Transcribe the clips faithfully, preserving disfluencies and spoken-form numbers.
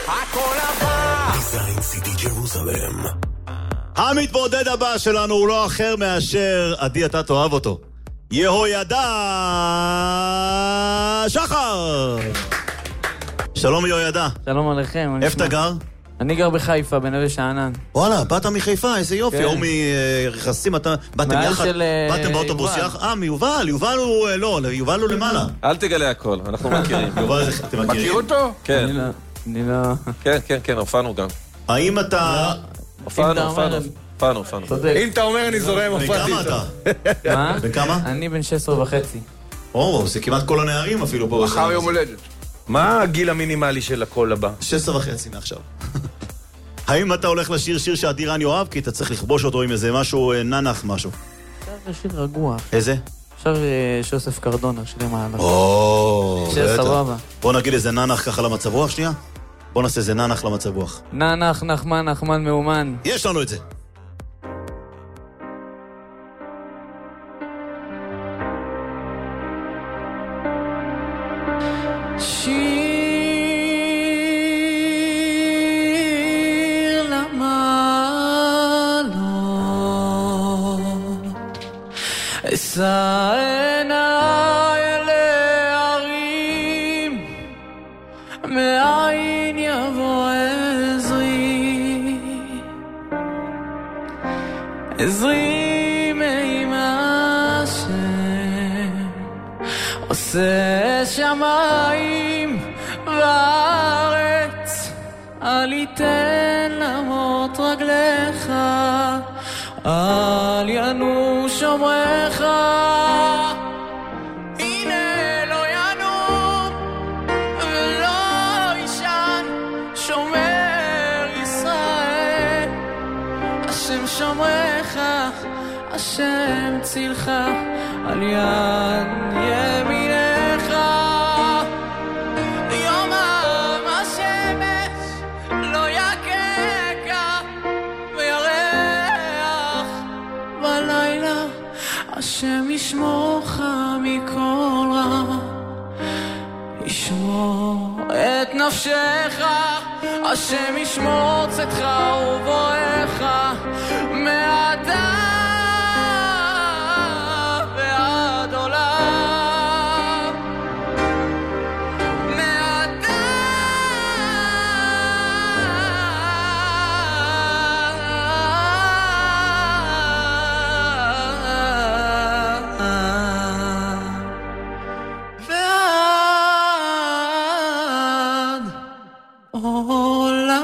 הכל עבר. דיזיין סיטי ג'רוזלם. המתמודד הבא שלנו הוא לא אחר מאשר, עדי אתה תאהב אותו, יהוידע שחר. שלום יהוידע. שלום עליכם. איפה אתה גר? אני גר בחיפה, בנווה שאנן. וואלה, באת מחיפה, איזה יופי. כן. או מרכסים, אתה... באתם יחד, של, באתם באוטובוס יובל. יחד? אה, מיובל, יובל הוא... לא, יובל הוא למעלה. אל תגלה הכל, אנחנו מכירים. יובל, זה- אתם מכירים? מכיר אותו? כן, אני לא... אני לא... כן, כן, כן, הופענו גם. האם אתה... הופענו, אתה אומר- הופענו, הופענו, הופענו. צודק. אם אתה אומר אני זורם, הופעתי בכמה איתו. אתה? מה? בכמה? אני בן שש עשרה וחצי. או, זה כמעט כל הנערים אפילו פה. אחר יום הולדת. מה הגיל המינימלי של הקול הבא? שש עשרה וחצי מעכשיו. האם אתה הולך לשיר שיר שעדי רן יאהב? כי אתה צריך לכבוש אותו עם איזה משהו, אה, ננח משהו. אפשר שיר רגוע. איזה? אפשר אה, שוסף קרדונה, שלי מעלה. או, שיר סבבה. בוא נגיד איזה ננח ככה למצב רוח שנייה. בוא נעשה איזה ננח למצב רוח. נח, נחמן, נחמן מאומן. יש לנו את זה. שיר למעלות, אשא עיניי אל ההרים, מאין יבוא עזרי, עזרי מעם השם, עושה שמיים וארץ, אל יתן למות רגליך, אל ינום שומרך. הנה לא ינום ולא ישן שומר ישראל, השם שומרך, השם צילך, על יד ימינך. יומם השמש לא יככה וירח בלילה, השם ישמורך מכל רע, ישמור את נפשך, השם ישמור צאתך ובואך מעתה ועד עולם, מעתה ועד עולם.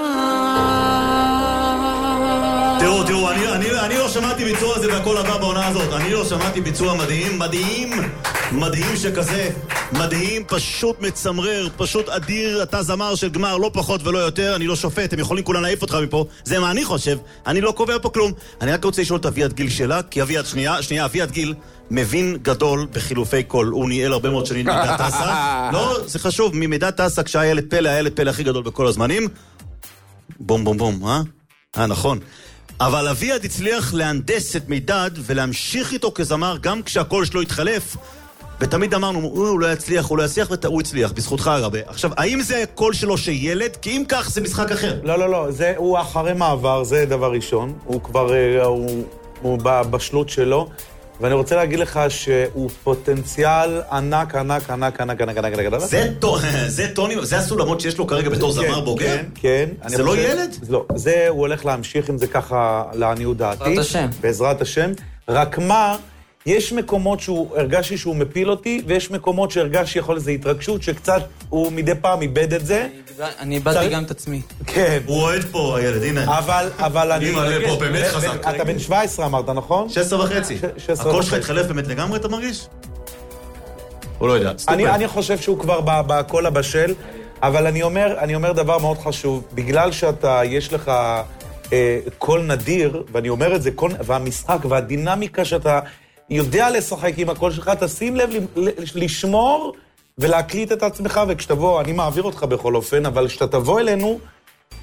תראו, תראו, אני, אני, אני לא שמעתי ביצוע הזה והכל הבא בעונה הזאת. אני לא שמעתי ביצוע מדהים, מדהים, מדהים שכזה. מדהים, פשוט מצמרר, פשוט אדיר. אתה זמר של גמר, לא פחות ולא יותר. אני לא שופט, הם יכולים כולם להעיף אותך מפה. זה מה אני חושב, אני לא קובע פה כלום. אני רק רוצה לשאול את אביעד גיל שלה, כי אביעד, שנייה, שנייה, אביעד גיל מבין גדול בחילופי קול. הוא ניהל הרבה מאוד שנים מידת טסה. לא, זה חשוב, ממידת טסה כשהיה ילד פלא, היה ילד פלא הכי גדול בכל הזמנים. בום בום בום, אה? אה, נכון. אבל אביעד הצליח להנדס את מידד ולהמשיך איתו כזמר גם כשהקול שלו התחלף, ותמיד אמרנו, הוא לא יצליח, הוא לא יצליח, והוא הצליח, בזכותך הרבה. עכשיו, האם זה הקול שלו שילד? כי אם כך, זה משחק אחר. לא, לא, לא, זה, הוא אחרי מעבר, זה דבר ראשון. הוא כבר, אה, הוא, הוא בשלות שלו, ואני רוצה להגיד לך שהוא פוטנציאל ענק, ענק, ענק, ענק, ענק, ענק, ענק. זה טו- זה טוני, זה הסולמות שיש לו כרגע בתור זמר בוגר? כן, כן. זה לא ילד? לא, זה, הוא הולך להמשיך עם זה ככה לעניות דעתי. בעזרת השם. בעזרת השם. רק מה, יש מקומות שהוא, הרגשתי שהוא מפיל אותי, ויש מקומות שהרגשתי יכול איזו התרגשות, שקצת הוא מדי פעם איבד את זה. אני איבדתי גם את עצמי. כן. הוא אוהד פה, הילד, הנה. אבל, אבל אני... אני מעלה פה באמת ו- חזק. ו- אתה בן שבע עשרה אמרת, נכון? שש עשרה וחצי. ש- שש עשרה הקול שלך וחצי. התחלף באמת לגמרי, אתה מרגיש? הוא לא יודע. אני, אני חושב שהוא כבר ב- בקול הבשל, אבל אני אומר, אני אומר דבר מאוד חשוב, בגלל שאתה, יש לך אה, קול נדיר, ואני אומר את זה, קול, והמשחק והדינמיקה שאתה יודע לשחק עם הקול שלך, תשים לב ל- לשמור ולהקליט את עצמך, וכשתבוא, אני מעביר אותך בכל אופן, אבל כשאתה תבוא אלינו,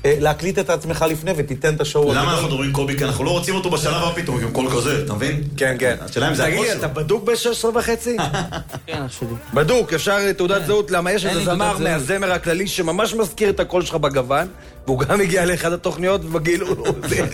להקליט את עצמך לפני ותיתן את השואו. למה אנחנו דוברים קובי? כי אנחנו לא רוצים אותו בשלב הבא פתאום, עם קול כזה, אתה מבין? כן, כן. השאלה אם זה תגיד הקול לי, שלו. אתה בדוק ב-שש עשרה וחצי? כן, אח שלי. בדוק, אפשר תעודת זהות, למה יש אין איזה לי זמר תעודת זהות. מהזמר הכללי שממש מזכיר את הקול שלך בגוון, והוא גם הגיע לאחד התוכניות ובגיל הוא...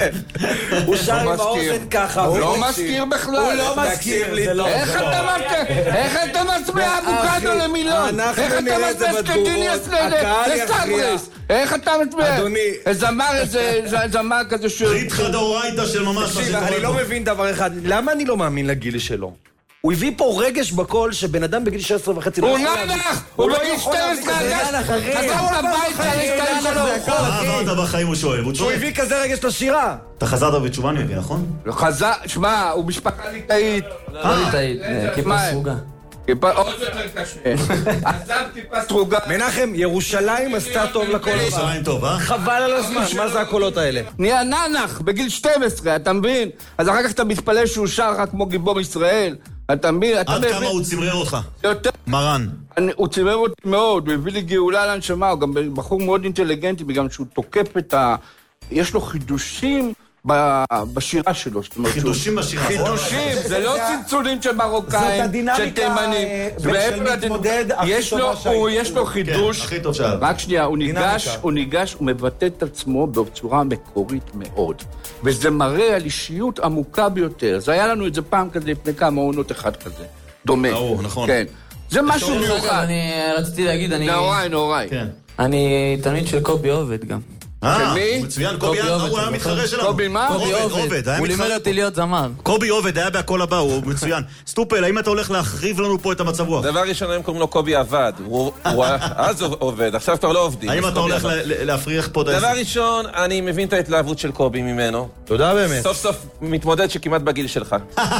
הוא שר עם האוזן ככה. הוא לא תקשיב. מזכיר בכלל. הוא לא מזכיר, תקשיב, זה לא... איך זה לא. אתה מצביע? איך אתה מצביע אבוקדו למילון? אנחנו איך אתה נראה את זה מצביע סקטיניאס בתגובות, הקהל יכריע. לסטברס? איך אתה מצביע? אדוני. זמר איזה זמר כזה ש... ריתחא דאורייתא של ממש מה תקשיב, שקורה אני לא פה. מבין דבר אחד, למה אני לא מאמין לגיל שלו? הוא הביא פה רגש בקול שבן אדם בגיל שש עשרה וחצי לא הוא יכול להביא. נח! הוא בגיל יכול להביא שתים עשרה, כזה חזר רגש. הביתה להסתיים שלו. מה עברת בחיים הוא שואל? הוא שהוא צודק. הביא כזה רגש לשירה. אתה חזרת בתשובה אני מבין, נכון? חזר, שמע, הוא משפחה ליטאית. לא ליטאית, כיפה מה? סרוגה. כיפה עוד יותר קשה. עזב כיפה סרוגה. מנחם, ירושלים עשתה טוב לקול הבא. ירושלים טוב, אה? חבל על הזמן, מה זה הקולות האלה? נהיה ננח בגיל שתים עשרה, אתה מבין? אז אחר כך אתה מתפלא שהוא שר רק כמו גיבור ישראל. אתה מבין? אתה עד מבין? כמה הוא צמרר אותך? יותר... מרן. אני, הוא צימר אותי מאוד, הוא הביא לי גאולה לנשמה, הוא גם בחור מאוד אינטליגנטי, בגלל שהוא תוקף את ה... יש לו חידושים ב... בשירה שלו. זאת אומרת, חידושים בשירה. חידושים, זה לא צלצולים של מרוקאים, זאת הדינמיקה, של תימנים. אה, זה מעבר של לדין- מתמודד הכי יש טובה לו- שהייתי. הוא- יש לו כן, חידוש. הכי טוב שהיה. רק שנייה, הוא ניגש, דינמיקה. הוא ניגש, הוא מבטא את עצמו בצורה מקורית מאוד. וזה מראה על אישיות עמוקה ביותר. זה היה לנו את זה פעם כזה לפני כמה עונות אחד כזה. דומה. ברור, נכון. כן. זה משהו דרך אגב, מיוחד. אני רציתי להגיד, אני... נוראי, נוראי. כן. אני תלמיד של קובי עובד גם. אה, מי? מצוין, קובי קובי היה- עובד, הוא היה אתה מתחרה זוכר? שלנו. קובי מה? עובד, עובד, היה הוא לימד מתחרה. אותי להיות זמר. קובי עובד, היה בהכל הבא, הוא מצוין. סטופל, האם אתה הולך להחריב לנו פה את המצב רוח? דבר ראשון, הם קוראים לו קובי עבד. הוא הוא אז עובד, עכשיו כבר לא עובדים. האם אז אתה קובי הולך עבד. ל- ל- להפריח פה את דבר העסק? ראשון, אני מבין את ההתלהבות של קובי ממנו. תודה באמת. סוף סוף מתמודד שכמעט בגיל שלך.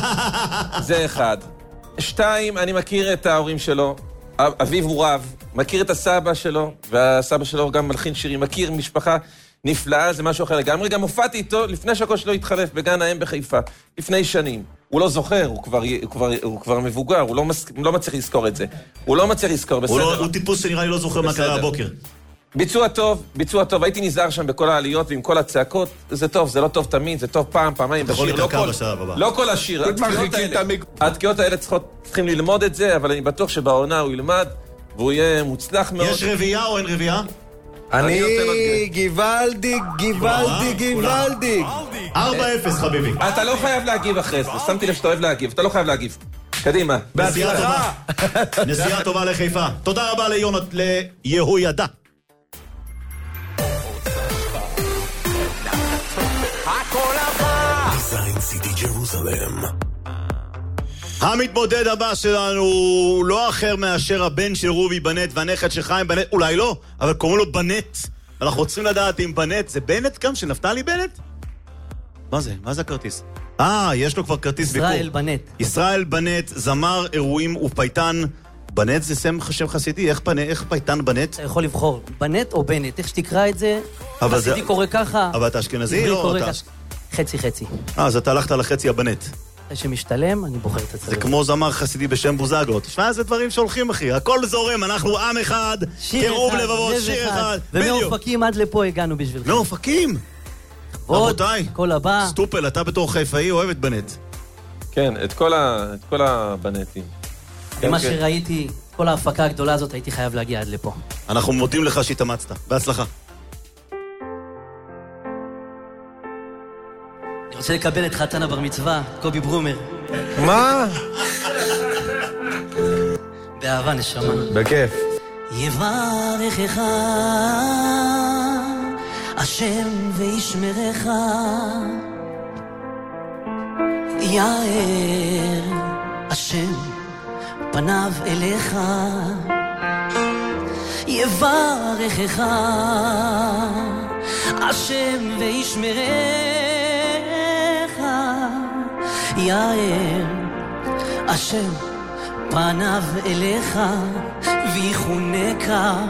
זה אחד. שתיים, אני מכיר את ההורים שלו. אב- אביו הוא רב, מכיר את הסבא שלו, והסבא שלו גם מלחין שירים, מכיר משפחה נפלאה, זה משהו אחר לגמרי. גם הופעתי איתו לפני שהקול שלו התחלף בגן האם בחיפה, לפני שנים. הוא לא זוכר, הוא כבר, הוא כבר, הוא כבר מבוגר, הוא לא, מס, הוא לא מצליח לזכור את זה. הוא לא מצליח לזכור, הוא לא- בסדר. הוא טיפוס שנראה לי לא זוכר מה בסדר. קרה הבוקר. ביצוע טוב, ביצוע טוב, הייתי נזהר שם בכל העליות ועם כל הצעקות, זה טוב, זה לא טוב תמיד, זה טוב פעם, פעמיים אתה יכול בשיר, לא להתקע כל, בשלב הבא. לא כל השיר, התקיעות מרחיקים את האלה, המיק- התקיעות האלה צריכות, צריכים ללמוד את זה, אבל אני בטוח שבעונה הוא ילמד, והוא יהיה מוצלח מאוד. יש רביעייה או אין רביעייה? אני נותן עוד גיוולדיג, גיוולדיג, גיוולדיג. ארבע אפס חביבי. אתה לא חייב להגיב אחרי זה, שמתי לב שאתה אוהב להגיב, אתה לא חייב להגיב. קדימה. נסיעה טובה. נסיעה טובה לחיפה. תודה רבה ליונת, ליהוידע. זין סיטי ג'רוזלם. המתמודד הבא שלנו הוא לא אחר מאשר הבן של רובי בנט והנכד של חיים בנט, אולי לא, אבל קוראים לו בנט. אנחנו רוצים לדעת אם בנט זה בנט גם, של נפתלי בנט? מה זה? מה זה הכרטיס? אה, יש לו כבר כרטיס ביקור. ישראל בנט. ישראל בנט, זמר, אירועים ופייטן. בנט זה שם שם חסידי, איך, פנ... איך פייטן בנט? אתה יכול לבחור בנט או בנט, איך שתקרא את זה. אבל זה- חסידי קורא ככה. אבל אתה אשכנזי עברי או קורא אתה? ככה. חצי חצי. אה, אז אתה הלכת לחצי הבנט. אחרי שמשתלם, אני בוחר את זה הצדות. כמו זמר חסידי בשם בוזגלו. תשמע, זה דברים שהולכים, אחי. הכל זורם, אנחנו עם אחד, שיר קירוב אחד, לבבות, לב שיר אחד. אחד. בדיוק. ומאופקים עד לפה הגענו בשבילכם. מאופקים. ועוד, רבותיי. כל הבא. סטופל, אתה בתור חיפאי אוהב את בנט. כן, את כל ה- את כל הבנטים. כן, ממה כן. שראיתי, כל ההפקה הגדולה הזאת, הייתי חייב להגיע עד לפה. אנחנו מודים לך שהתאמצת. בהצלחה. אני רוצה לקבל את חתן הבר מצווה, קובי ברומר. מה? באהבה נשמה. בכיף. יברכך השם וישמרך, יאר השם פניו אליך, יברכך השם וישמרך, יאר השם פניו אליך ויחונקה,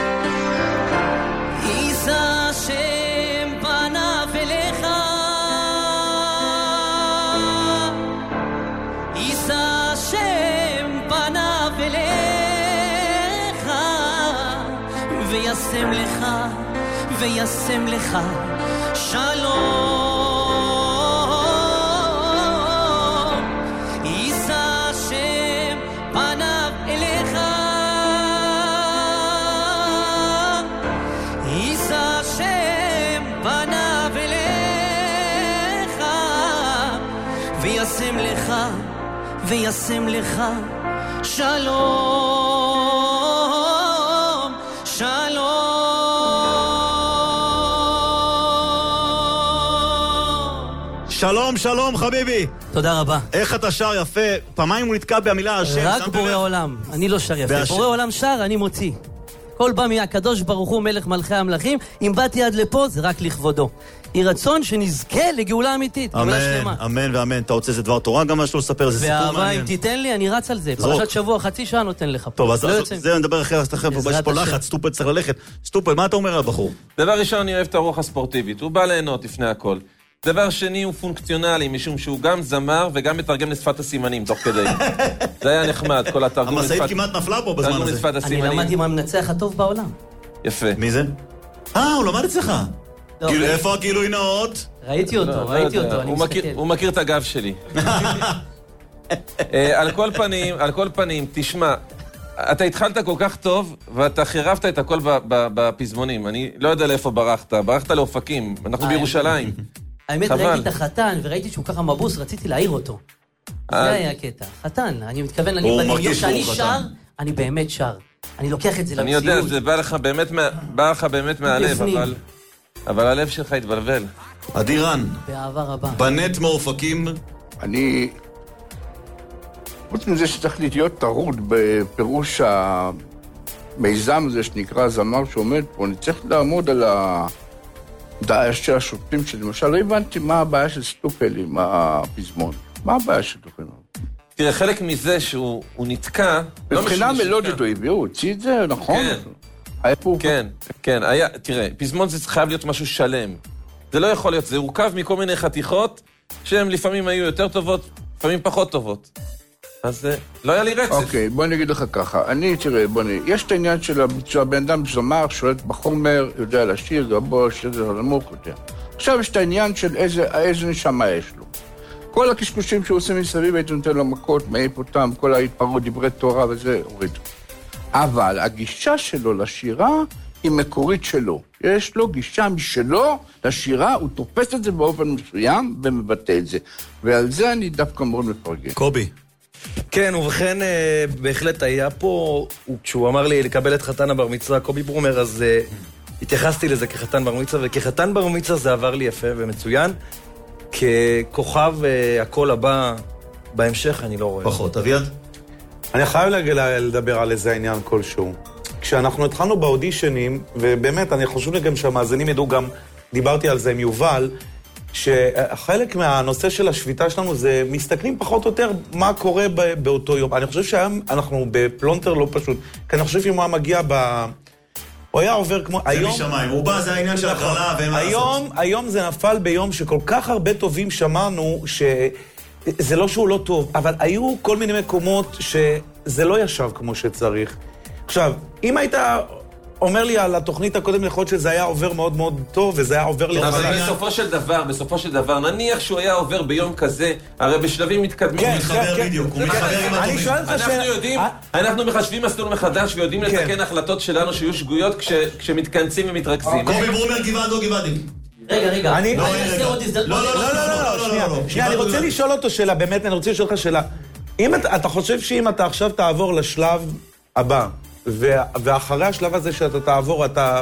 יישא שם פניו אליך, יישא שם פניו אליך, וישם לך, וישם לך שלום. יישא שם פניו אליך, יישא שם פניו אליך, וישם לך, וישם לך שלום, שלום. שלום, שלום, חביבי. תודה רבה. איך אתה שר יפה. פעמיים הוא נתקע במילה השם. רק בורא עולם. אני לא שר יפה. בורא עולם שר, אני מוציא. כל בא מהקדוש ברוך הוא מלך מלכי המלכים. אם באתי עד לפה, זה רק לכבודו. יהי רצון שנזכה לגאולה אמיתית. אמן, אמן ואמן. אתה רוצה איזה דבר תורה גם משהו לספר? זה סיפור מעניין. ואהבה, אם תיתן לי, אני רץ על זה. פרשת שבוע, חצי שעה נותן לך. טוב, אז זה נדבר אחרי, יש פה לחץ, סטופל צריך ללכת. סטופל, מה אתה אומר על הבחור? דבר ראשון, אני אוהב את הרוח הספורטיבית. הוא בא ליהנות לפני הכל. דבר שני, הוא פונקציונלי, משום שהוא גם זמר וגם מתרגם לשפת הסימנים, תוך כדי. זה היה נחמד, כל התרגום לשפת... המסעית כמעט נפלה פה בזמן הזה. אני למדתי מה מנצח הטוב בעולם. יפה. מי זה? אה, הוא למד אצלך. איפה הגילוי נאות? ראיתי אותו, ראיתי אותו, אני מסתכל. הוא מכיר את הגב שלי. על כל פנים, על כל פנים, תשמע, אתה התחלת כל כך טוב, ואתה חירבת את הכל בפזמונים. אני לא יודע לאיפה ברחת. ברחת לאופקים, אנחנו בירושלים. האמת, ראיתי את החתן, וראיתי שהוא ככה מבוס, רציתי להעיר אותו. זה היה הקטע. חתן, אני מתכוון, אני שאני שר, אני באמת שר. אני לוקח את זה למציאות. אני יודע, זה בא לך באמת מהלב, אבל הלב שלך התבלבל. אדירן. באהבה רבה. בנט מאופקים. אני... חוץ מזה שצריך להיות טרוד בפירוש המיזם הזה שנקרא זמר שעומד פה, אני צריך לעמוד על הדעה של השוטים שלי. למשל, לא הבנתי מה הבעיה של סטופל עם הפזמון. מה הבעיה של סטופל? תראה, חלק מזה שהוא נתקע... מבחינה מלודית הוא הביא, הוא הוציא את זה, נכון? כן, כן, היה, תראה, פזמון זה חייב להיות משהו שלם. זה לא יכול להיות, זה הורכב מכל מיני חתיכות שהן לפעמים היו יותר טובות, לפעמים פחות טובות. אז לא היה לי רצף. אוקיי, בוא אני אגיד לך ככה. אני, תראה, בוא אני... יש את העניין של הביצוע, בן אדם זמר, שולט בחומר, יודע לשיר, גבוה, שזה נמוך יותר. עכשיו יש את העניין של איזה, איזה נשמה יש לו. כל הקשקושים שהוא עושה מסביב, הייתי נותן לו מכות, מעיף אותם, כל ההתפרעות, דברי תורה וזה, הוריד. אבל הגישה שלו לשירה היא מקורית שלו. יש לו גישה משלו לשירה, הוא תופס את זה באופן מסוים ומבטא את זה. ועל זה אני דווקא מאוד מפרגן. קובי. כן, ובכן, בהחלט היה פה, כשהוא אמר לי לקבל את חתן הבר מצווה, קובי ברומר, אז התייחסתי לזה כחתן בר מצווה, וכחתן בר מצווה זה עבר לי יפה ומצוין. ככוכב הכל הבא בהמשך, אני לא רואה. פחות, אביעד? אני חייב לדבר על איזה עניין כלשהו. כשאנחנו התחלנו באודישנים, ובאמת, אני חושב גם שהמאזינים ידעו גם, דיברתי על זה עם יובל, שחלק מהנושא של השביתה שלנו זה מסתכלים פחות או יותר מה קורה באותו יום. אני חושב שהיום אנחנו בפלונטר לא פשוט, כי אני חושב שאם הוא היה מגיע ב... הוא היה עובר כמו... זה משמיים, הוא בא, זה העניין של הקרלה, ואין מה לעשות. היום זה נפל ביום שכל כך הרבה טובים שמענו, שזה לא שהוא לא טוב, אבל היו כל מיני מקומות שזה לא ישב כמו שצריך. עכשיו, אם היית אומר לי על התוכנית הקודם יכול שזה היה עובר מאוד מאוד טוב, וזה היה עובר לחלק. אבל בסופו של דבר, בסופו של דבר, נניח שהוא היה עובר ביום כזה, הרי בשלבים מתקדמים. הוא מתחבר בדיוק, הוא מתחבר עם התוכנית. אנחנו יודעים, אנחנו מחשבים מסלול מחדש, ויודעים לתקן החלטות שלנו שיהיו שגויות כשמתכנסים ומתרכזים. קובי ברומר גבעד או גבעדים? רגע, רגע. אני... לא, לא, לא, שנייה, אני רוצה לשאול אותו שאלה, באמת, אני רוצה לשאול לך שאלה. אם אתה חושב שאם אתה עכשיו תעבור לשלב הבא, ואחרי השלב הזה שאתה תעבור, אתה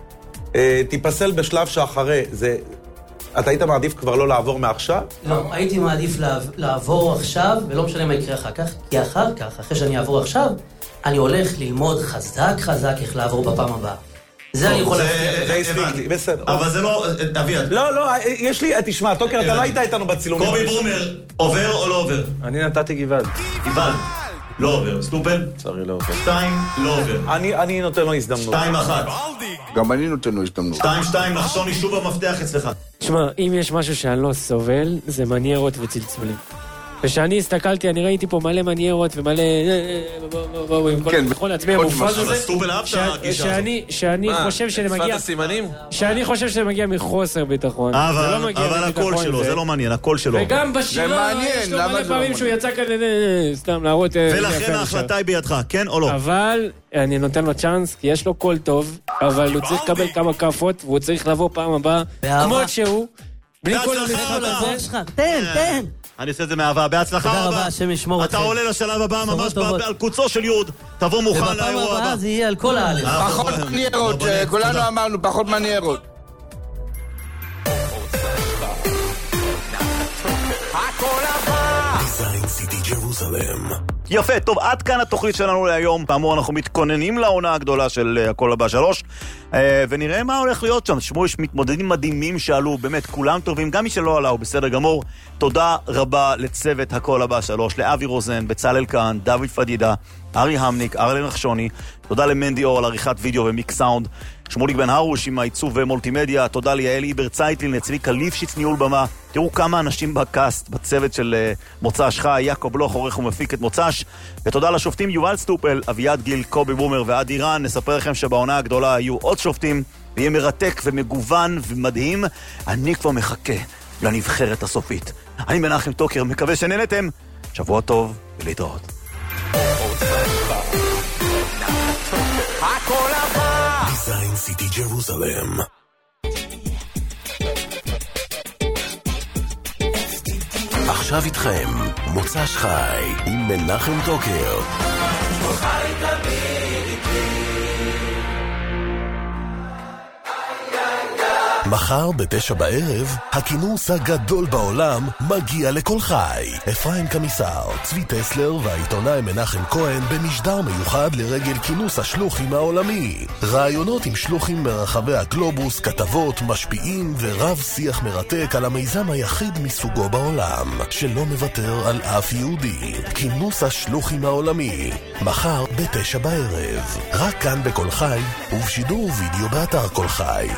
תיפסל בשלב שאחרי, זה... אתה היית מעדיף כבר לא לעבור מעכשיו? לא, הייתי מעדיף לעבור עכשיו, ולא משנה מה יקרה אחר כך, כי אחר כך, אחרי שאני אעבור עכשיו, אני הולך ללמוד חזק חזק איך לעבור בפעם הבאה. זה אני יכול להבטיח. זה הספיק לי, בסדר. אבל זה לא... אביעד. לא, לא, יש לי... תשמע, טוקר, אתה לא היית איתנו בצילומים. קובי ברומר, עובר או לא עובר? אני נתתי גבעד. גבעד. לא עובר. סטופל? צרי לא עובר. שתיים, לא עובר. אני נותן לו הזדמנות. שתיים אחת. גם אני נותן לו הזדמנות. שתיים, שתיים, נחשוני שוב המפתח אצלך. תשמע, אם יש משהו שאני לא סובל, זה מניירות וצלצולים. ושאני הסתכלתי, אני ראיתי פה מלא מניירות ומלא... עם כל הביטחון העצמי המופרז הזה. שאני חושב שזה מגיע... שפת הסימנים? שאני חושב שזה מגיע מחוסר ביטחון. אבל הקול שלו, זה לא מעניין, הקול שלו. וגם בשירה, יש לו מלא פעמים שהוא יצא כזה, סתם להראות... ולכן ההחלטה היא בידך, כן או לא? אבל אני נותן לו צ'אנס, כי יש לו קול טוב, אבל הוא צריך לקבל כמה כפות, והוא צריך לבוא פעם הבאה, כמו שהוא, בלי כל המשחק הזה. תן, תן. אני אעשה את זה מאהבה, בהצלחה רבה. תודה רבה, השם ישמור אתכם. אתה עולה לשלב הבא ממש על קוצו של יוד, תבוא מוכן לאירוע הבא. ובפעם הבאה זה יהיה על כל האלף. פחות מניירות, כולנו אמרנו, פחות מניירות. דיזיין סיטי ג'רוזלם. יפה, טוב, עד כאן התוכנית שלנו להיום. כאמור, אנחנו מתכוננים לעונה הגדולה של הכל הבא שלוש, ונראה מה הולך להיות שם. תשמעו, יש מתמודדים מדהימים שעלו, באמת, כולם טובים, גם מי שלא עלה הוא בסדר גמור. תודה רבה לצוות הכל הבא שלוש, לאבי רוזן, בצלאל כאן, דוד פדידה, ארי המניק, ארלן נחשוני. תודה למנדי אור על עריכת וידאו ומיקס סאונד. שמוליק בן הרוש עם העיצוב ומולטימדיה. תודה ליעל איבר צייטלין, לצביקה ליפשיץ ניהול במה. תראו כמה אנשים בקאסט, בצוות של uh, מוצ"ש חי, יעקב לוך עורך ומפיק את מוצ"ש. ותודה לשופטים יובל סטופל, אביעד גיל, קובי בומר ועד איראן. נספר לכם שבעונה הגדולה היו עוד שופטים, ויהיה מרתק ומגוון ומדהים. אני כבר מחכה לנבחרת הסופית. אני מנחם טוקר, מקווה שנהנתם. שבוע טוב ולהתראות. הכל הבא! דיזיין סיטי ג'רוזלם. עכשיו איתכם, מוצ"ש חי עם מנחם טוקר. חי תמיד איתי. מחר בתשע בערב, הכינוס הגדול בעולם מגיע לכל חי. אפרים קמיסר, צבי טסלר והעיתונאי מנחם כהן במשדר מיוחד לרגל כינוס השלוחים העולמי. רעיונות עם שלוחים מרחבי הגלובוס, כתבות, משפיעים ורב שיח מרתק על המיזם היחיד מסוגו בעולם, שלא מוותר על אף יהודי. כינוס השלוחים העולמי, מחר בתשע בערב. רק כאן בכל חי, ובשידור וידאו באתר כל חי.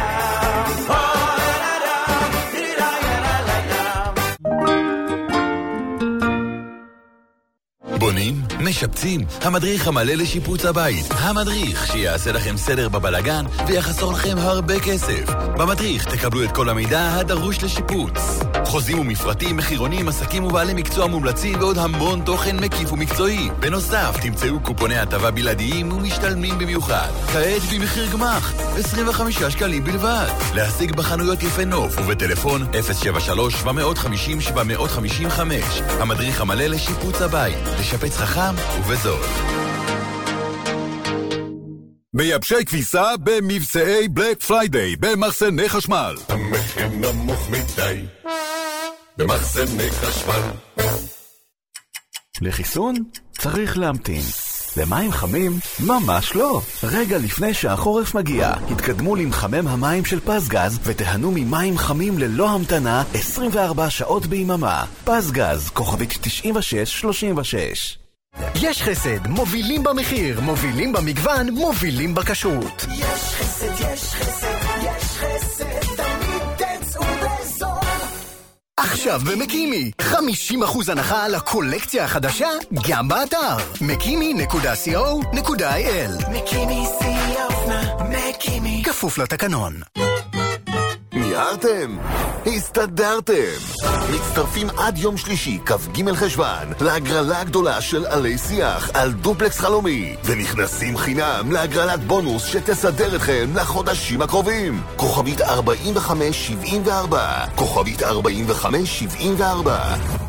בונים, משפצים, המדריך המלא לשיפוץ הבית. המדריך שיעשה לכם סדר בבלגן ויחסור לכם הרבה כסף. במדריך תקבלו את כל המידע הדרוש לשיפוץ. חוזים ומפרטים, מחירונים, עסקים ובעלי מקצוע מומלצים ועוד המון תוכן מקיף ומקצועי. בנוסף, תמצאו קופוני הטבה בלעדיים ומשתלמים במיוחד. כעת במחיר גמח, עשרים וחמישה שקלים בלבד. להשיג בחנויות יפה נוף ובטלפון אפס שבע שלוש שבע חמש אפס שבע חמש חמש. המדריך המלא לשיפוץ הבית. לשפץ חכם ובזול. מייבשי כביסה במבצעי בלק פריידיי במחסני חשמל. המחיר נמוך מדי במחסני חשמל. לחיסון צריך להמתין. למים חמים? ממש לא. רגע לפני שהחורף מגיע, התקדמו למחמם המים של פסגז ותהנו ממים חמים ללא המתנה עשרים וארבע שעות ביממה. פסגז, כוכבית תשעים ושש שלושים ושש. יש חסד, מובילים במחיר, מובילים במגוון, מובילים בכשרות. יש חסד, יש חסד, יש חסד, תמיד תצאו בזול. עכשיו במקימי, חמישים אחוז הנחה על הקולקציה החדשה, גם באתר מקימי נקודה סי או נקודה איי אל. מקימי סי אופנה, מקימי. כפוף לתקנון. מיהרתם? הסתדרתם. מצטרפים עד יום שלישי, כ"ג חשוון, להגרלה הגדולה של עלי שיח על דופלקס חלומי, ונכנסים חינם להגרלת בונוס שתסדר אתכם לחודשים הקרובים. כוכבית ארבעים וחמש שבעים וארבע, כוכבית ארבעים וחמש שבעים וארבע.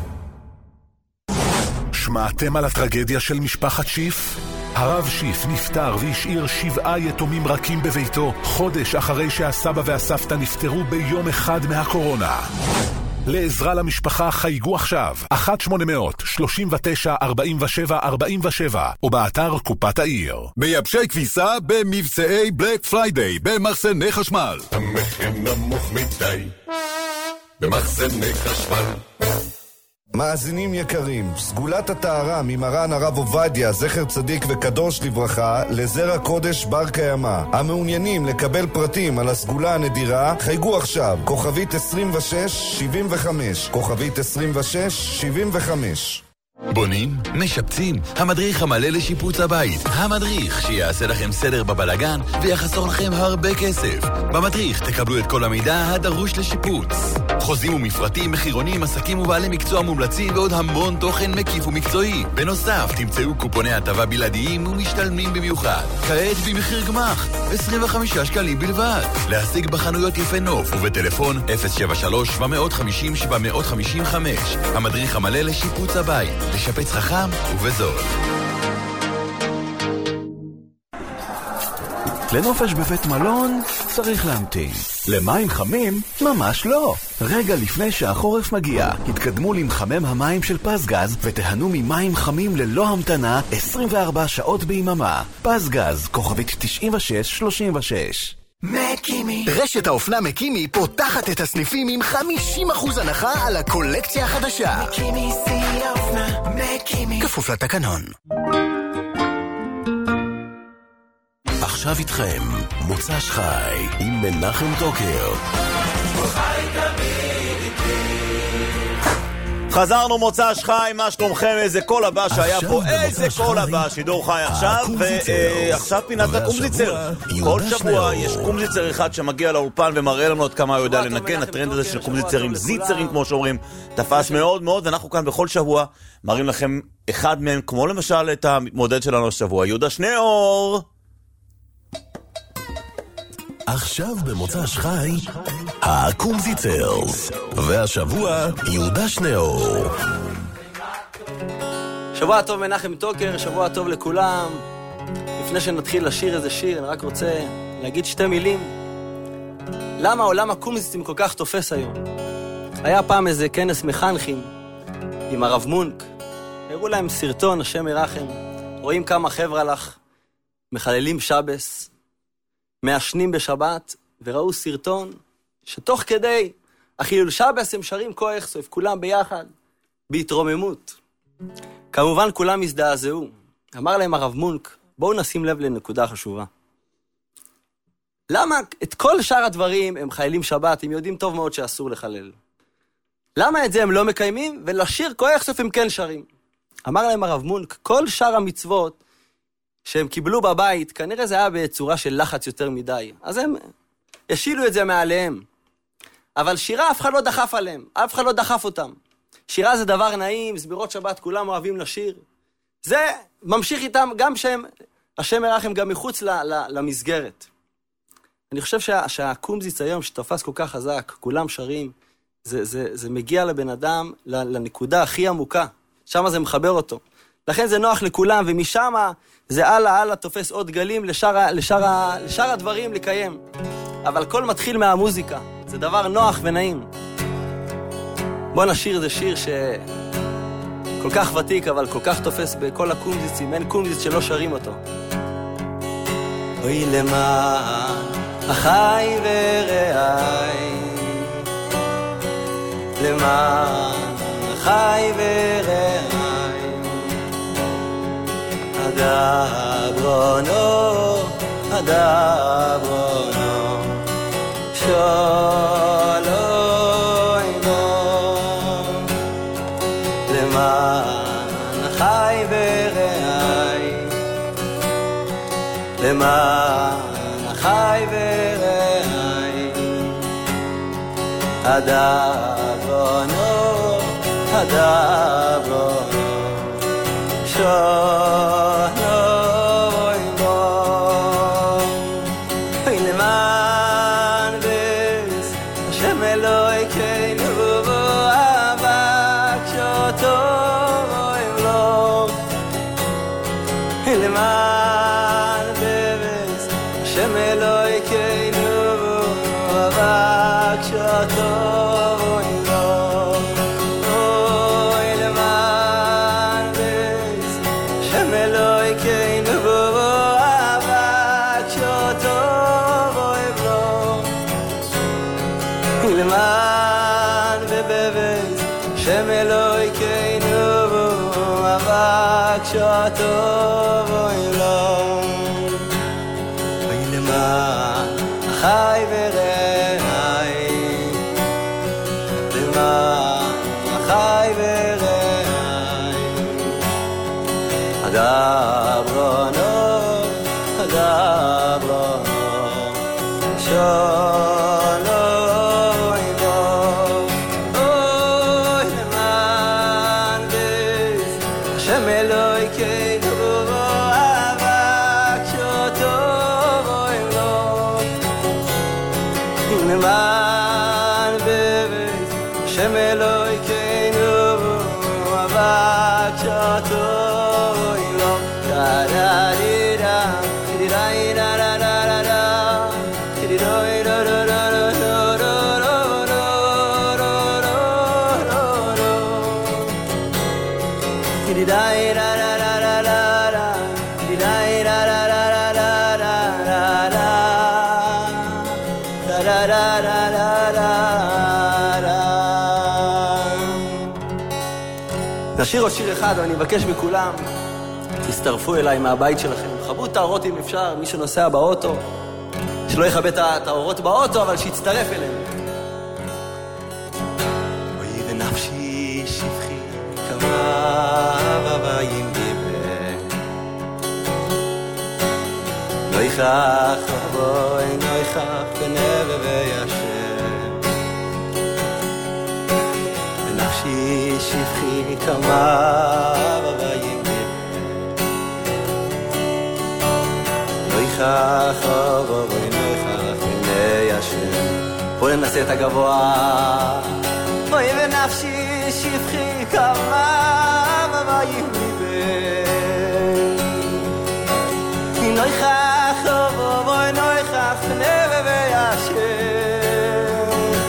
שמעתם על הטרגדיה של משפחת שיף? הרב שיף נפטר והשאיר שבעה יתומים רכים בביתו, חודש אחרי שהסבא והסבתא נפטרו ביום אחד מהקורונה. לעזרה למשפחה חייגו עכשיו אחת שמונה אפס אפס שלושים ותשע ארבעים ושבע ארבעים ושבע או באתר קופת העיר. מייבשי כביסה במבצעי בלק פריידיי במחסני חשמל. המחיר נמוך מדי במחסני חשמל. מאזינים יקרים, סגולת הטהרה ממרן הרב עובדיה, זכר צדיק וקדוש לברכה, לזרע קודש בר קיימא. המעוניינים לקבל פרטים על הסגולה הנדירה, חייגו עכשיו, כוכבית עשרים ושש שבעים וחמש, כוכבית עשרים ושש שבעים וחמש. בונים, משפצים, המדריך המלא לשיפוץ הבית. המדריך שיעשה לכם סדר בבלגן ויחסור לכם הרבה כסף. במדריך תקבלו את כל המידע הדרוש לשיפוץ. חוזים ומפרטים, מחירונים, עסקים ובעלי מקצוע מומלצים ועוד המון תוכן מקיף ומקצועי. בנוסף, תמצאו קופוני הטבה בלעדיים ומשתלמים במיוחד. כעת במחיר גמח, עשרים וחמישה שקלים בלבד. להשיג בחנויות יפה נוף ובטלפון אפס שבע שלוש שבע חמש אפס שבע חמש חמש. המדריך המלא לשיפוץ הבית. לשפץ חכם ובזול. לנופש בבית מלון צריך להמתין. למים חמים? ממש לא. רגע לפני שהחורף מגיע, התקדמו למחמם המים של פסגז ותיהנו ממים חמים ללא המתנה עשרים וארבע שעות ביממה. פסגז, כוכבית תשעים ושש שלושים ושש. מקימי. רשת האופנה מקימי פותחת את הסניפים עם חמישים אחוז הנחה על הקולקציה החדשה. מקימי שיא האופנה, מקימי. כפוף לתקנון. עכשיו איתכם, מוצ"ש חי עם מנחם טוקר. חזרנו מוצ"ש חי, מה שלומכם? איזה קול הבא שהיה פה, איזה קול הבא, שידור חי עכשיו, ועכשיו פינת הקומזיצר. כל שבוע יש קומזיצר אחד שמגיע לאולפן ומראה לנו עד כמה הוא יודע לנגן. הטרנד הזה של קומזיצרים, זיצרים כמו שאומרים, תפס מאוד מאוד, ואנחנו כאן בכל שבוע מראים לכם אחד מהם, כמו למשל את המתמודד שלנו השבוע, יהודה שניאור. עכשיו במוצ"ש חי, הקומזיצרס, והשבוע יהודה שניאור. שבוע טוב מנחם טוקר, שבוע טוב לכולם. לפני שנתחיל לשיר איזה שיר, אני רק רוצה להגיד שתי מילים. למה עולם הקומזיצים כל כך תופס היום? היה פעם איזה כנס מחנכים עם הרב מונק, הראו להם סרטון, השם ירחם, רואים כמה חבר'ה לך, מחללים שבס, מעשנים בשבת, וראו סרטון שתוך כדי החילול שבס הם שרים כוח סוף, כולם ביחד, בהתרוממות. כמובן כולם הזדעזעו. אמר להם הרב מונק, בואו נשים לב לנקודה חשובה. למה את כל שאר הדברים הם חיילים שבת, הם יודעים טוב מאוד שאסור לחלל. למה את זה הם לא מקיימים, ולשיר כוח סוף הם כן שרים? אמר להם הרב מונק, כל שאר המצוות שהם קיבלו בבית, כנראה זה היה בצורה של לחץ יותר מדי. אז הם השילו את זה מעליהם. אבל שירה אף אחד לא דחף עליהם, אף אחד לא דחף אותם. שירה זה דבר נעים, סבירות שבת, כולם אוהבים לשיר. זה ממשיך איתם גם שהם, השם ירחם גם מחוץ ל, ל, למסגרת. אני חושב שה, שהקומזיץ היום שתפס כל כך חזק, כולם שרים, זה, זה, זה מגיע לבן אדם לנקודה הכי עמוקה. שם זה מחבר אותו. לכן זה נוח לכולם, ומשם זה הלאה, הלאה תופס עוד גלים לשאר, לשאר, לשאר הדברים לקיים. אבל כל מתחיל מהמוזיקה. זה דבר נוח ונעים. בוא נשיר איזה שיר שכל כך ותיק, אבל כל כך תופס בכל הקומזיצים. אין קומזיץ שלא שרים אותו. אוי למען אחי ורעי, למען אחי ורעי, הדברונו, הדברונו, שלום בו, למען אחי ורעי, למען אחי ורעי, הדברונו, הדברונו, שלום בו, ולמען בס השם אלוהינו ואבקשותו לו, ולמען בס השם אלוהינו ואבקשותו למען ובבס שם אלוהינו דברו שלום אוי למען בית השם אלוהינו אבק שטוב אוי לו למען בית השם אלוהינו אבק שטוב אוי לו da da da da da da da da נשיר עוד שיר אחד, ואני מבקש מכולם, תצטרפו אליי מהבית שלכם, חבו את האורות אם אפשר, מי שנוסע באוטו, שלא יכבה את האורות באוטו, אבל שיצטרף אלינו. אוי ונפשי שפחי כמה בביים דיבר, לא יכח בואי, לא יכח בנבא וישר, ונפשי שפחי כמה בביים דיבר, לא יכח בואי, בואו ננסה את הגבוה אוי ונפשי שפחי כמה בביים דיבר נוי כך בואי נוי כך נבא וישר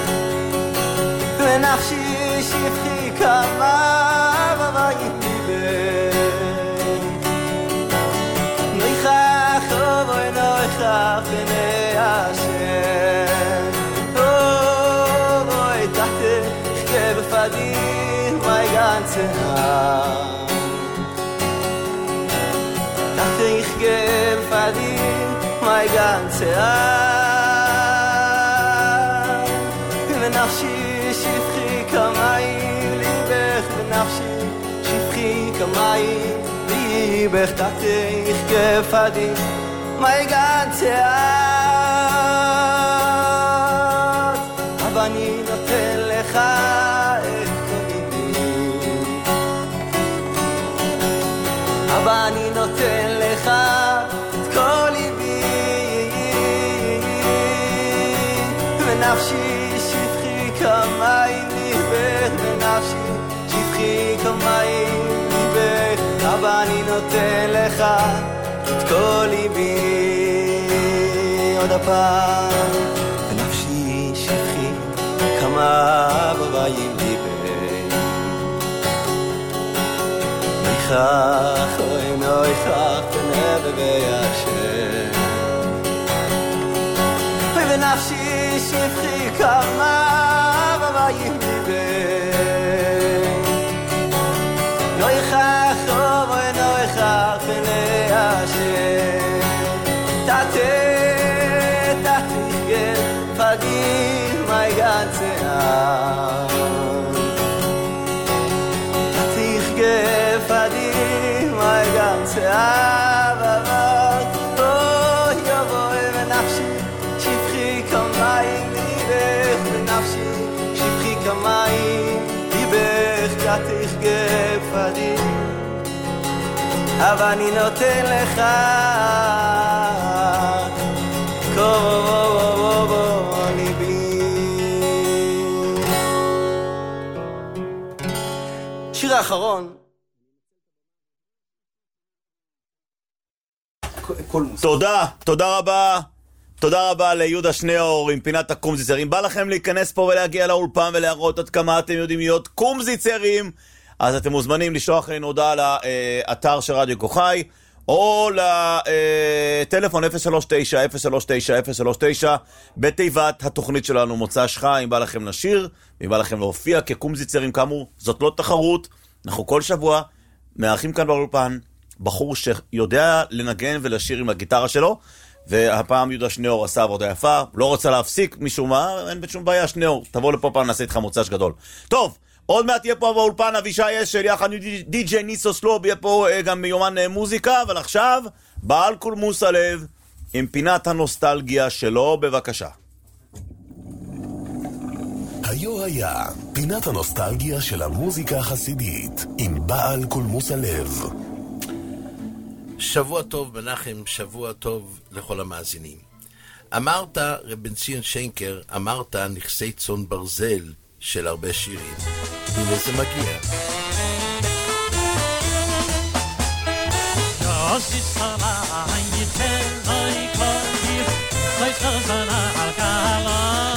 ונפשי שפחי כמה בביים דיבר נוי כך בואי נוי כך וישר Fadim my ganze Hand Dachte ich geb Fadim my ganze Hand Benafshi shifchi kamayim libech Benafshi shifchi kamayim libech Dachte ich geb Fadim my ganze Hand Aber אני נותן לך אבל אני נותן לך את כל ליבי ונפשי שפחי כמים ליבך ונפשי שפחי כמים ליבך אבל אני נותן לך את כל ליבי עוד הפעם ונפשי שפחי כמה בביים ליבך כך אוי נוי כך בנבא וישר אוי ונפשי שפחי כמה בביים ליבך נוי כך אוי נוי כך וישר תתה תתה פדים מי גנצה Fadim my ganze Abavad Oh yavoy venafshi shifchi kamayim libech venafshi shifchi kamayim libech gatich geb Fadim אבל אני נותן לך כל ליבי שיר האחרון תודה, תודה רבה. תודה רבה ליהודה שניאור עם פינת הקומזיצר. אם בא לכם להיכנס פה ולהגיע לאולפן ולהראות עד כמה אתם יודעים להיות קומזיצרים, אז אתם מוזמנים לשלוח לנו הודעה לאתר של רדיו כוחי, או לטלפון אפס שלוש תשע אפס שלוש תשע אפס שלוש תשע בתיבת התוכנית שלנו מוצ"ש חי. אם בא לכם לשיר, אם בא לכם להופיע כקומזיצרים, כאמור, זאת לא תחרות. אנחנו כל שבוע מארחים כאן באולפן בחור שיודע לנגן ולשיר עם הגיטרה שלו, והפעם יהודה שניאור עשה עבודה יפה, לא רוצה להפסיק משום מה, אין בשום בעיה. שניאור, תבוא לפה פעם, נעשה איתך מוצ"ש גדול. טוב, עוד מעט יהיה פה באולפן אבישי אשל, יחד עם די-ג'יי ניסו סלוב, יהיה פה גם מיומן מוזיקה, אבל עכשיו, בעל קולמוס הלב, עם פינת הנוסטלגיה שלו, בבקשה. היו היה, פינת הנוסטלגיה של המוזיקה החסידית, עם בעל קולמוס הלב. שבוע טוב מנחם, שבוע טוב לכל המאזינים. אמרת, רבן ציון שיינקר, אמרת נכסי צאן ברזל של הרבה שירים. הנה זה מגיע. יוסי סלה ייתן אוי כלי חזנה על קלה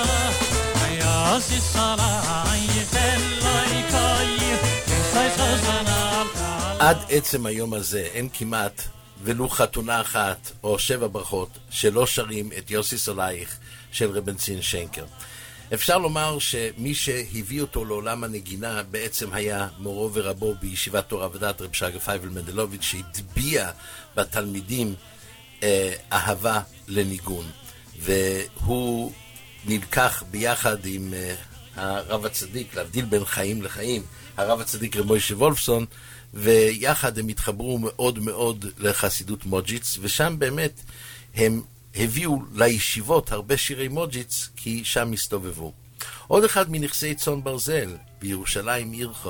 יוסי סלה ייתן אוי כלי חזנה על קלה. עד עצם היום הזה אין כמעט ולו חתונה אחת או שבע ברכות שלא שרים את יוסי סולייך של רבן ציון שיינקר. אפשר לומר שמי שהביא אותו לעולם הנגינה בעצם היה מורו ורבו בישיבת תורה ודעת רב שרגא פייבל מנדלוביץ' שהטביע בתלמידים אה, אהבה לניגון, והוא נלקח ביחד עם אה, הרב הצדיק, להבדיל בין חיים לחיים, הרב הצדיק רב מוישה וולפסון, ויחד הם התחברו מאוד מאוד לחסידות מוג'יץ, ושם באמת הם הביאו לישיבות הרבה שירי מוג'יץ, כי שם הסתובבו. עוד אחד מנכסי צאן ברזל, בירושלים עירך.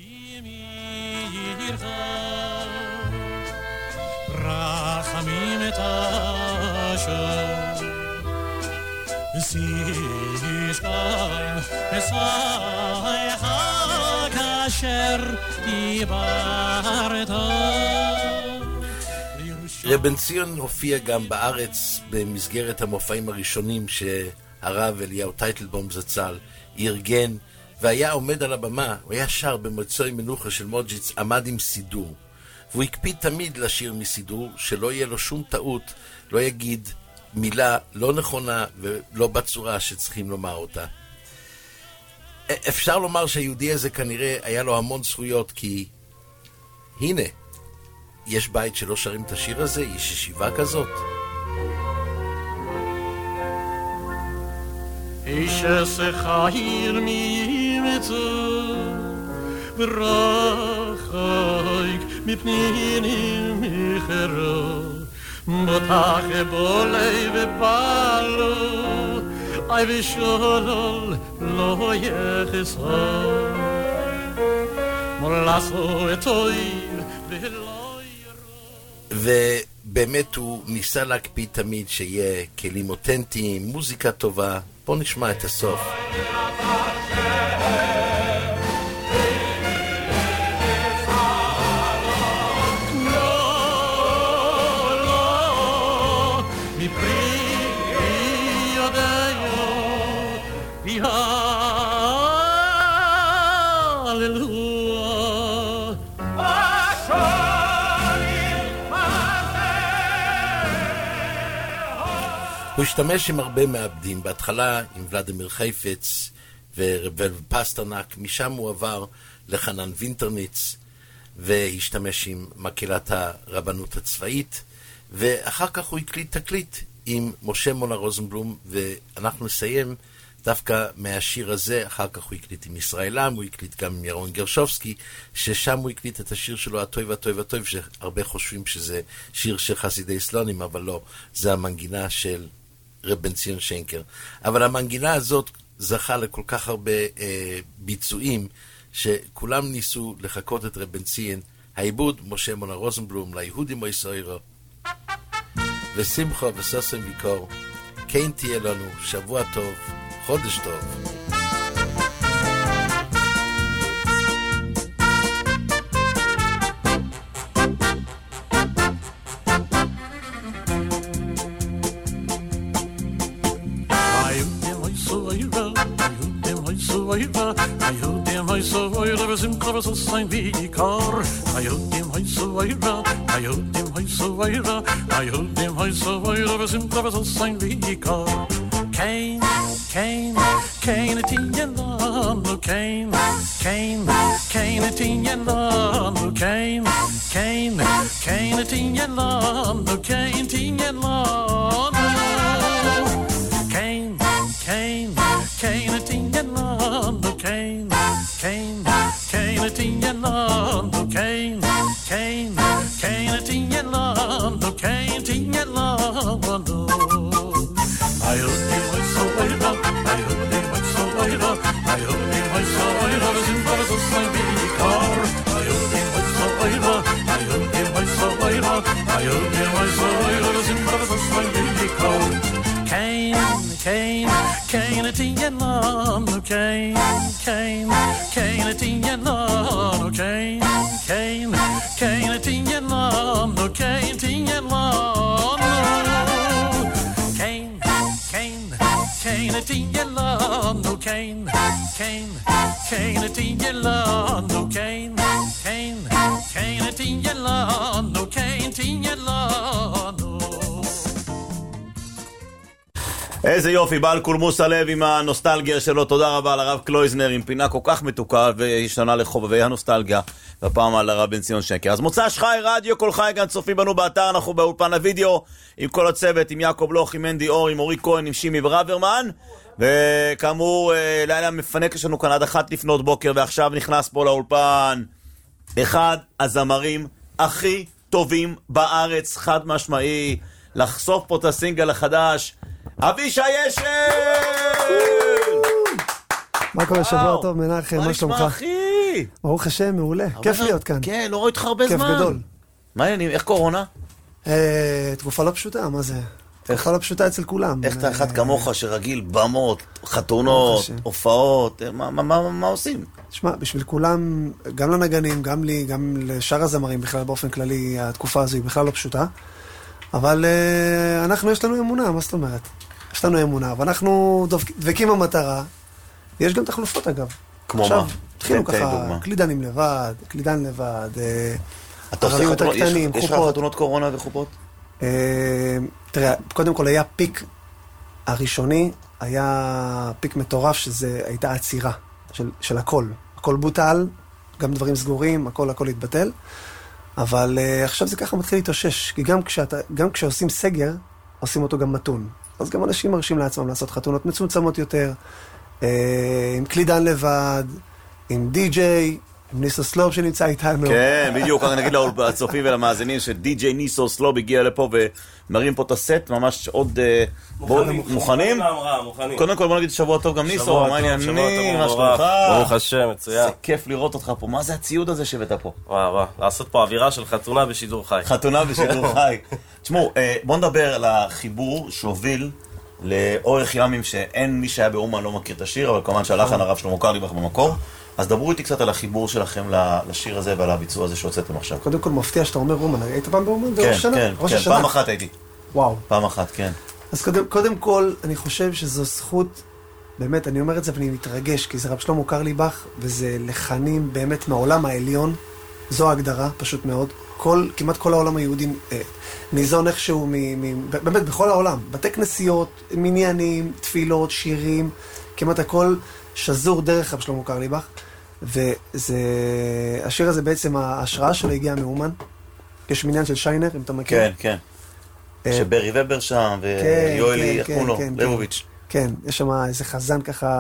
רחמים את אשר וסישקיים וסייך כאשר דיברת. רבן ציון הופיע גם בארץ במסגרת המופעים הראשונים שהרב אליהו טייטלבום זצ"ל ארגן, והיה עומד על הבמה, הוא היה שר במוצאי מנוחה של מוג'יץ, עמד עם סידור, והוא הקפיד תמיד לשיר מסידור, שלא יהיה לו שום טעות, לא יגיד מילה לא נכונה ולא בצורה שצריכים לומר אותה. אפשר לומר שהיהודי הזה כנראה היה לו המון זכויות, כי הנה, יש בית שלא שרים את השיר הזה, יש ישיבה כזאת. איש שחיר ממצא ורחק מפנינים מחרו מותח בולי ובלו אי ושולל לא יחסר מולסו את אויב ולא ובאמת הוא ניסה להקפיד תמיד שיהיה כלים אותנטיים, מוזיקה טובה. בוא נשמע את הסוף. הוא השתמש עם הרבה מעבדים, בהתחלה עם ולדימיר חייפץ ופסטרנק, משם הוא עבר לחנן וינטרניץ והשתמש עם מקהלת הרבנות הצבאית, ואחר כך הוא הקליט תקליט עם משה מולה רוזנבלום, ואנחנו נסיים דווקא מהשיר הזה. אחר כך הוא הקליט עם ישראל עם, הוא הקליט גם עם ירון גרשובסקי, ששם הוא הקליט את השיר שלו, הטוב הטוב הטוב, שהרבה חושבים שזה שיר של חסידי סלונים, אבל לא, זה המנגינה של רבן ציון שיינקר. אבל המנגינה הזאת זכה לכל כך הרבה אה, ביצועים, שכולם ניסו לחכות את רבן ציון. העיבוד משה מונה רוזנבלום, ליהודי מויסוירו, ושמחו וסוסם ויקור. כן תהיה לנו שבוע טוב, חודש טוב. So sein wie Kar, I hold dem Haus so weiter, I hold dem Haus so weiter, I hold dem Haus so weiter, was im Kopf so sein wie Kar. Kein, kein, keine Tingen no kein, kein, keine Tingen no kein, kein, keine Tingen no kein Tingen no kein, kein, keine Tingen no kein, kein Cain, Cain, Cain a tienano, Cain, Cain, Cain a tienano, Cain, Cain, Cain a tienano, Cain, tienano. Cain, Cain, Cain a tienano, Cain, Cain, Cain a tienano, Cain, Cain, Cain a tienano, Cain, tienano. איזה יופי, בעל קולמוס הלב עם הנוסטלגיה שלו. תודה רבה לרב קלויזנר עם פינה כל כך מתוקה וישתנה לחובבי הנוסטלגיה, והפעם על הרב בן ציון שקר. אז מוצא שחי רדיו כל חי, גם צופים בנו באתר, אנחנו באולפן הוידאו עם כל הצוות, עם יעקב לוך, עם מנדי אור, עם אורי כהן, עם שימי ברוורמן, וכאמור לילה מפנק יש לנו כאן עד אחת לפנות בוקר, ועכשיו נכנס פה לאולפן אחד הזמרים הכי טובים בארץ, חד משמעי, לחשוף פה את הסינגל החדש, אבישי אשל! מה קורה? שבוע טוב, מנחם, מה שלומך? מה נשמע, אחי? ברוך השם, מעולה. כיף להיות כאן. כן, לא רואה אותך הרבה זמן. כיף גדול. מה העניינים? איך קורונה? תקופה לא פשוטה, מה זה? תקופה לא פשוטה אצל כולם. איך אתה אחד כמוך שרגיל במות, חתונות, הופעות, מה עושים? תשמע, בשביל כולם, גם לנגנים, גם לי, גם לשאר הזמרים בכלל באופן כללי, התקופה הזו היא בכלל לא פשוטה. אבל uh, אנחנו, יש לנו אמונה, מה זאת אומרת? יש לנו אמונה, ואנחנו דבקים במטרה. יש גם תחלופות אגב. כמו עכשיו, מה? התחילו ככה, קלידנים לבד, קלידן לבד, אתה עושה חתונות, יש לך חתונות קורונה וחופות? Uh, תראה, קודם כל היה פיק הראשוני, היה פיק מטורף, שזה הייתה עצירה של, של הכל. הכל בוטל, גם דברים סגורים, הכל הכל התבטל. אבל uh, עכשיו זה ככה מתחיל להתאושש, כי גם, כשאתה, גם כשעושים סגר, עושים אותו גם מתון. אז גם אנשים מרשים לעצמם לעשות חתונות מצומצמות יותר, uh, עם קלידן לבד, עם די-ג'יי, עם ניסו סלוב שנמצא איתנו. כן, בדיוק, אני נגיד לצופים ולמאזינים שדי-ג'יי ניסו סלוב הגיע לפה ומרים פה את הסט, ממש עוד מוכנים. קודם כל בוא נגיד שבוע טוב גם ניסו, מה העניינים, מה שלומך? ברוך השם, מצוין. זה כיף לראות אותך פה, מה זה הציוד הזה שהבאת פה? וואו וואו, לעשות פה אווירה של חתונה בשידור חי. חתונה בשידור חי. תשמעו, בוא נדבר על החיבור שהוביל לאורך ימים שאין מי שהיה באומן לא מכיר את השיר, אבל כמובן שהלחן הרב שלמה קרליבך במקור. אז דברו איתי קצת על החיבור שלכם לשיר הזה ועל הביצוע הזה שהוצאתם עכשיו. קודם כל מפתיע שאתה אומר אומן, היית פעם באומן? כן, כן, כן, פעם אחת הייתי. וואו. פעם אחת, כן. אז קודם, קודם כל, אני חושב שזו זכות, באמת, אני אומר את זה ואני מתרגש, כי זה רב שלמה קרליבך, וזה לחנים באמת מהעולם העליון, זו ההגדרה, פשוט מאוד. כל, כמעט כל העולם היהודי אה, ניזון איכשהו, מ, מ, באמת בכל העולם, בתי כנסיות, מניינים, תפילות, שירים, כמעט הכל שזור דרך רב שלמה קרליבך, וזה, השיר הזה בעצם, ההשראה שלו הגיעה מאומן, יש מניין של שיינר, אם אתה מכיר. כן, כן. שברי ובר שם, ויואלי, איך קוראים לו? ליבוביץ'. כן, יש שם איזה חזן ככה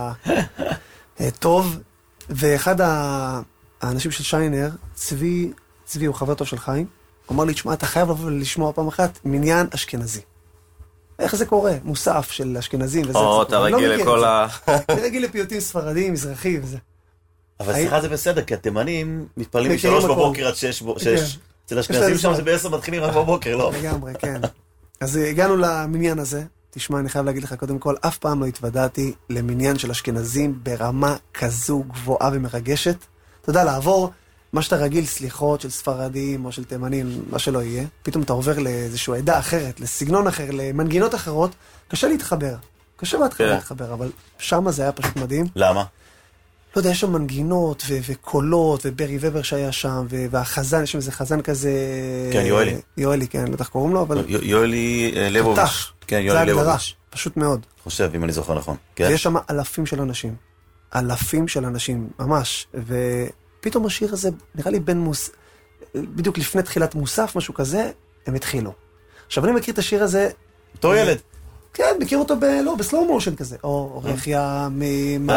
טוב, ואחד האנשים של שיינר, צבי, צבי הוא חבר טוב של חיים, אמר לי, תשמע, אתה חייב לבוא ולשמוע פעם אחת מניין אשכנזי. איך זה קורה? מוסף של אשכנזים וזה. או, אתה רגיל לכל ה... אני רגיל לפיוטים ספרדים, מזרחי וזה. אבל סליחה זה בסדר, כי התימנים מתפעלים משלוש בבוקר עד שש, אצל אשכנזים שם זה בעשר מתחילים רק בבוקר, לא? לגמרי, כן. אז הגענו למניין הזה, תשמע, אני חייב להגיד לך קודם כל, אף פעם לא התוודעתי למניין של אשכנזים ברמה כזו גבוהה ומרגשת. אתה יודע, לעבור מה שאתה רגיל, סליחות של ספרדים או של תימנים, מה שלא יהיה, פתאום אתה עובר לאיזושהי עדה אחרת, לסגנון אחר, למנגינות אחרות, קשה להתחבר. קשה בהתחלה להתחבר, אבל שם זה היה פשוט מדהים. למה? לא יודע, יש שם מנגינות ו- וקולות, וברי ובר שהיה שם, ו- והחזן, יש שם איזה חזן כזה... כן, יואלי. יואלי, כן, לא יודע איך קוראים לו, אבל... יואלי ליבוביץ'. כן, יואלי ליבוביץ'. פשוט מאוד. חושב, אם אני זוכר נכון. ויש שם אלפים של אנשים. אלפים של אנשים, ממש. ופתאום השיר הזה, נראה לי בין מוס... בדיוק לפני תחילת מוסף, משהו כזה, הם התחילו. עכשיו, אני מכיר את השיר הזה... אותו ילד. כן, מכיר אותו ב... לא, בסלואו מושן כזה. או, אורך ים,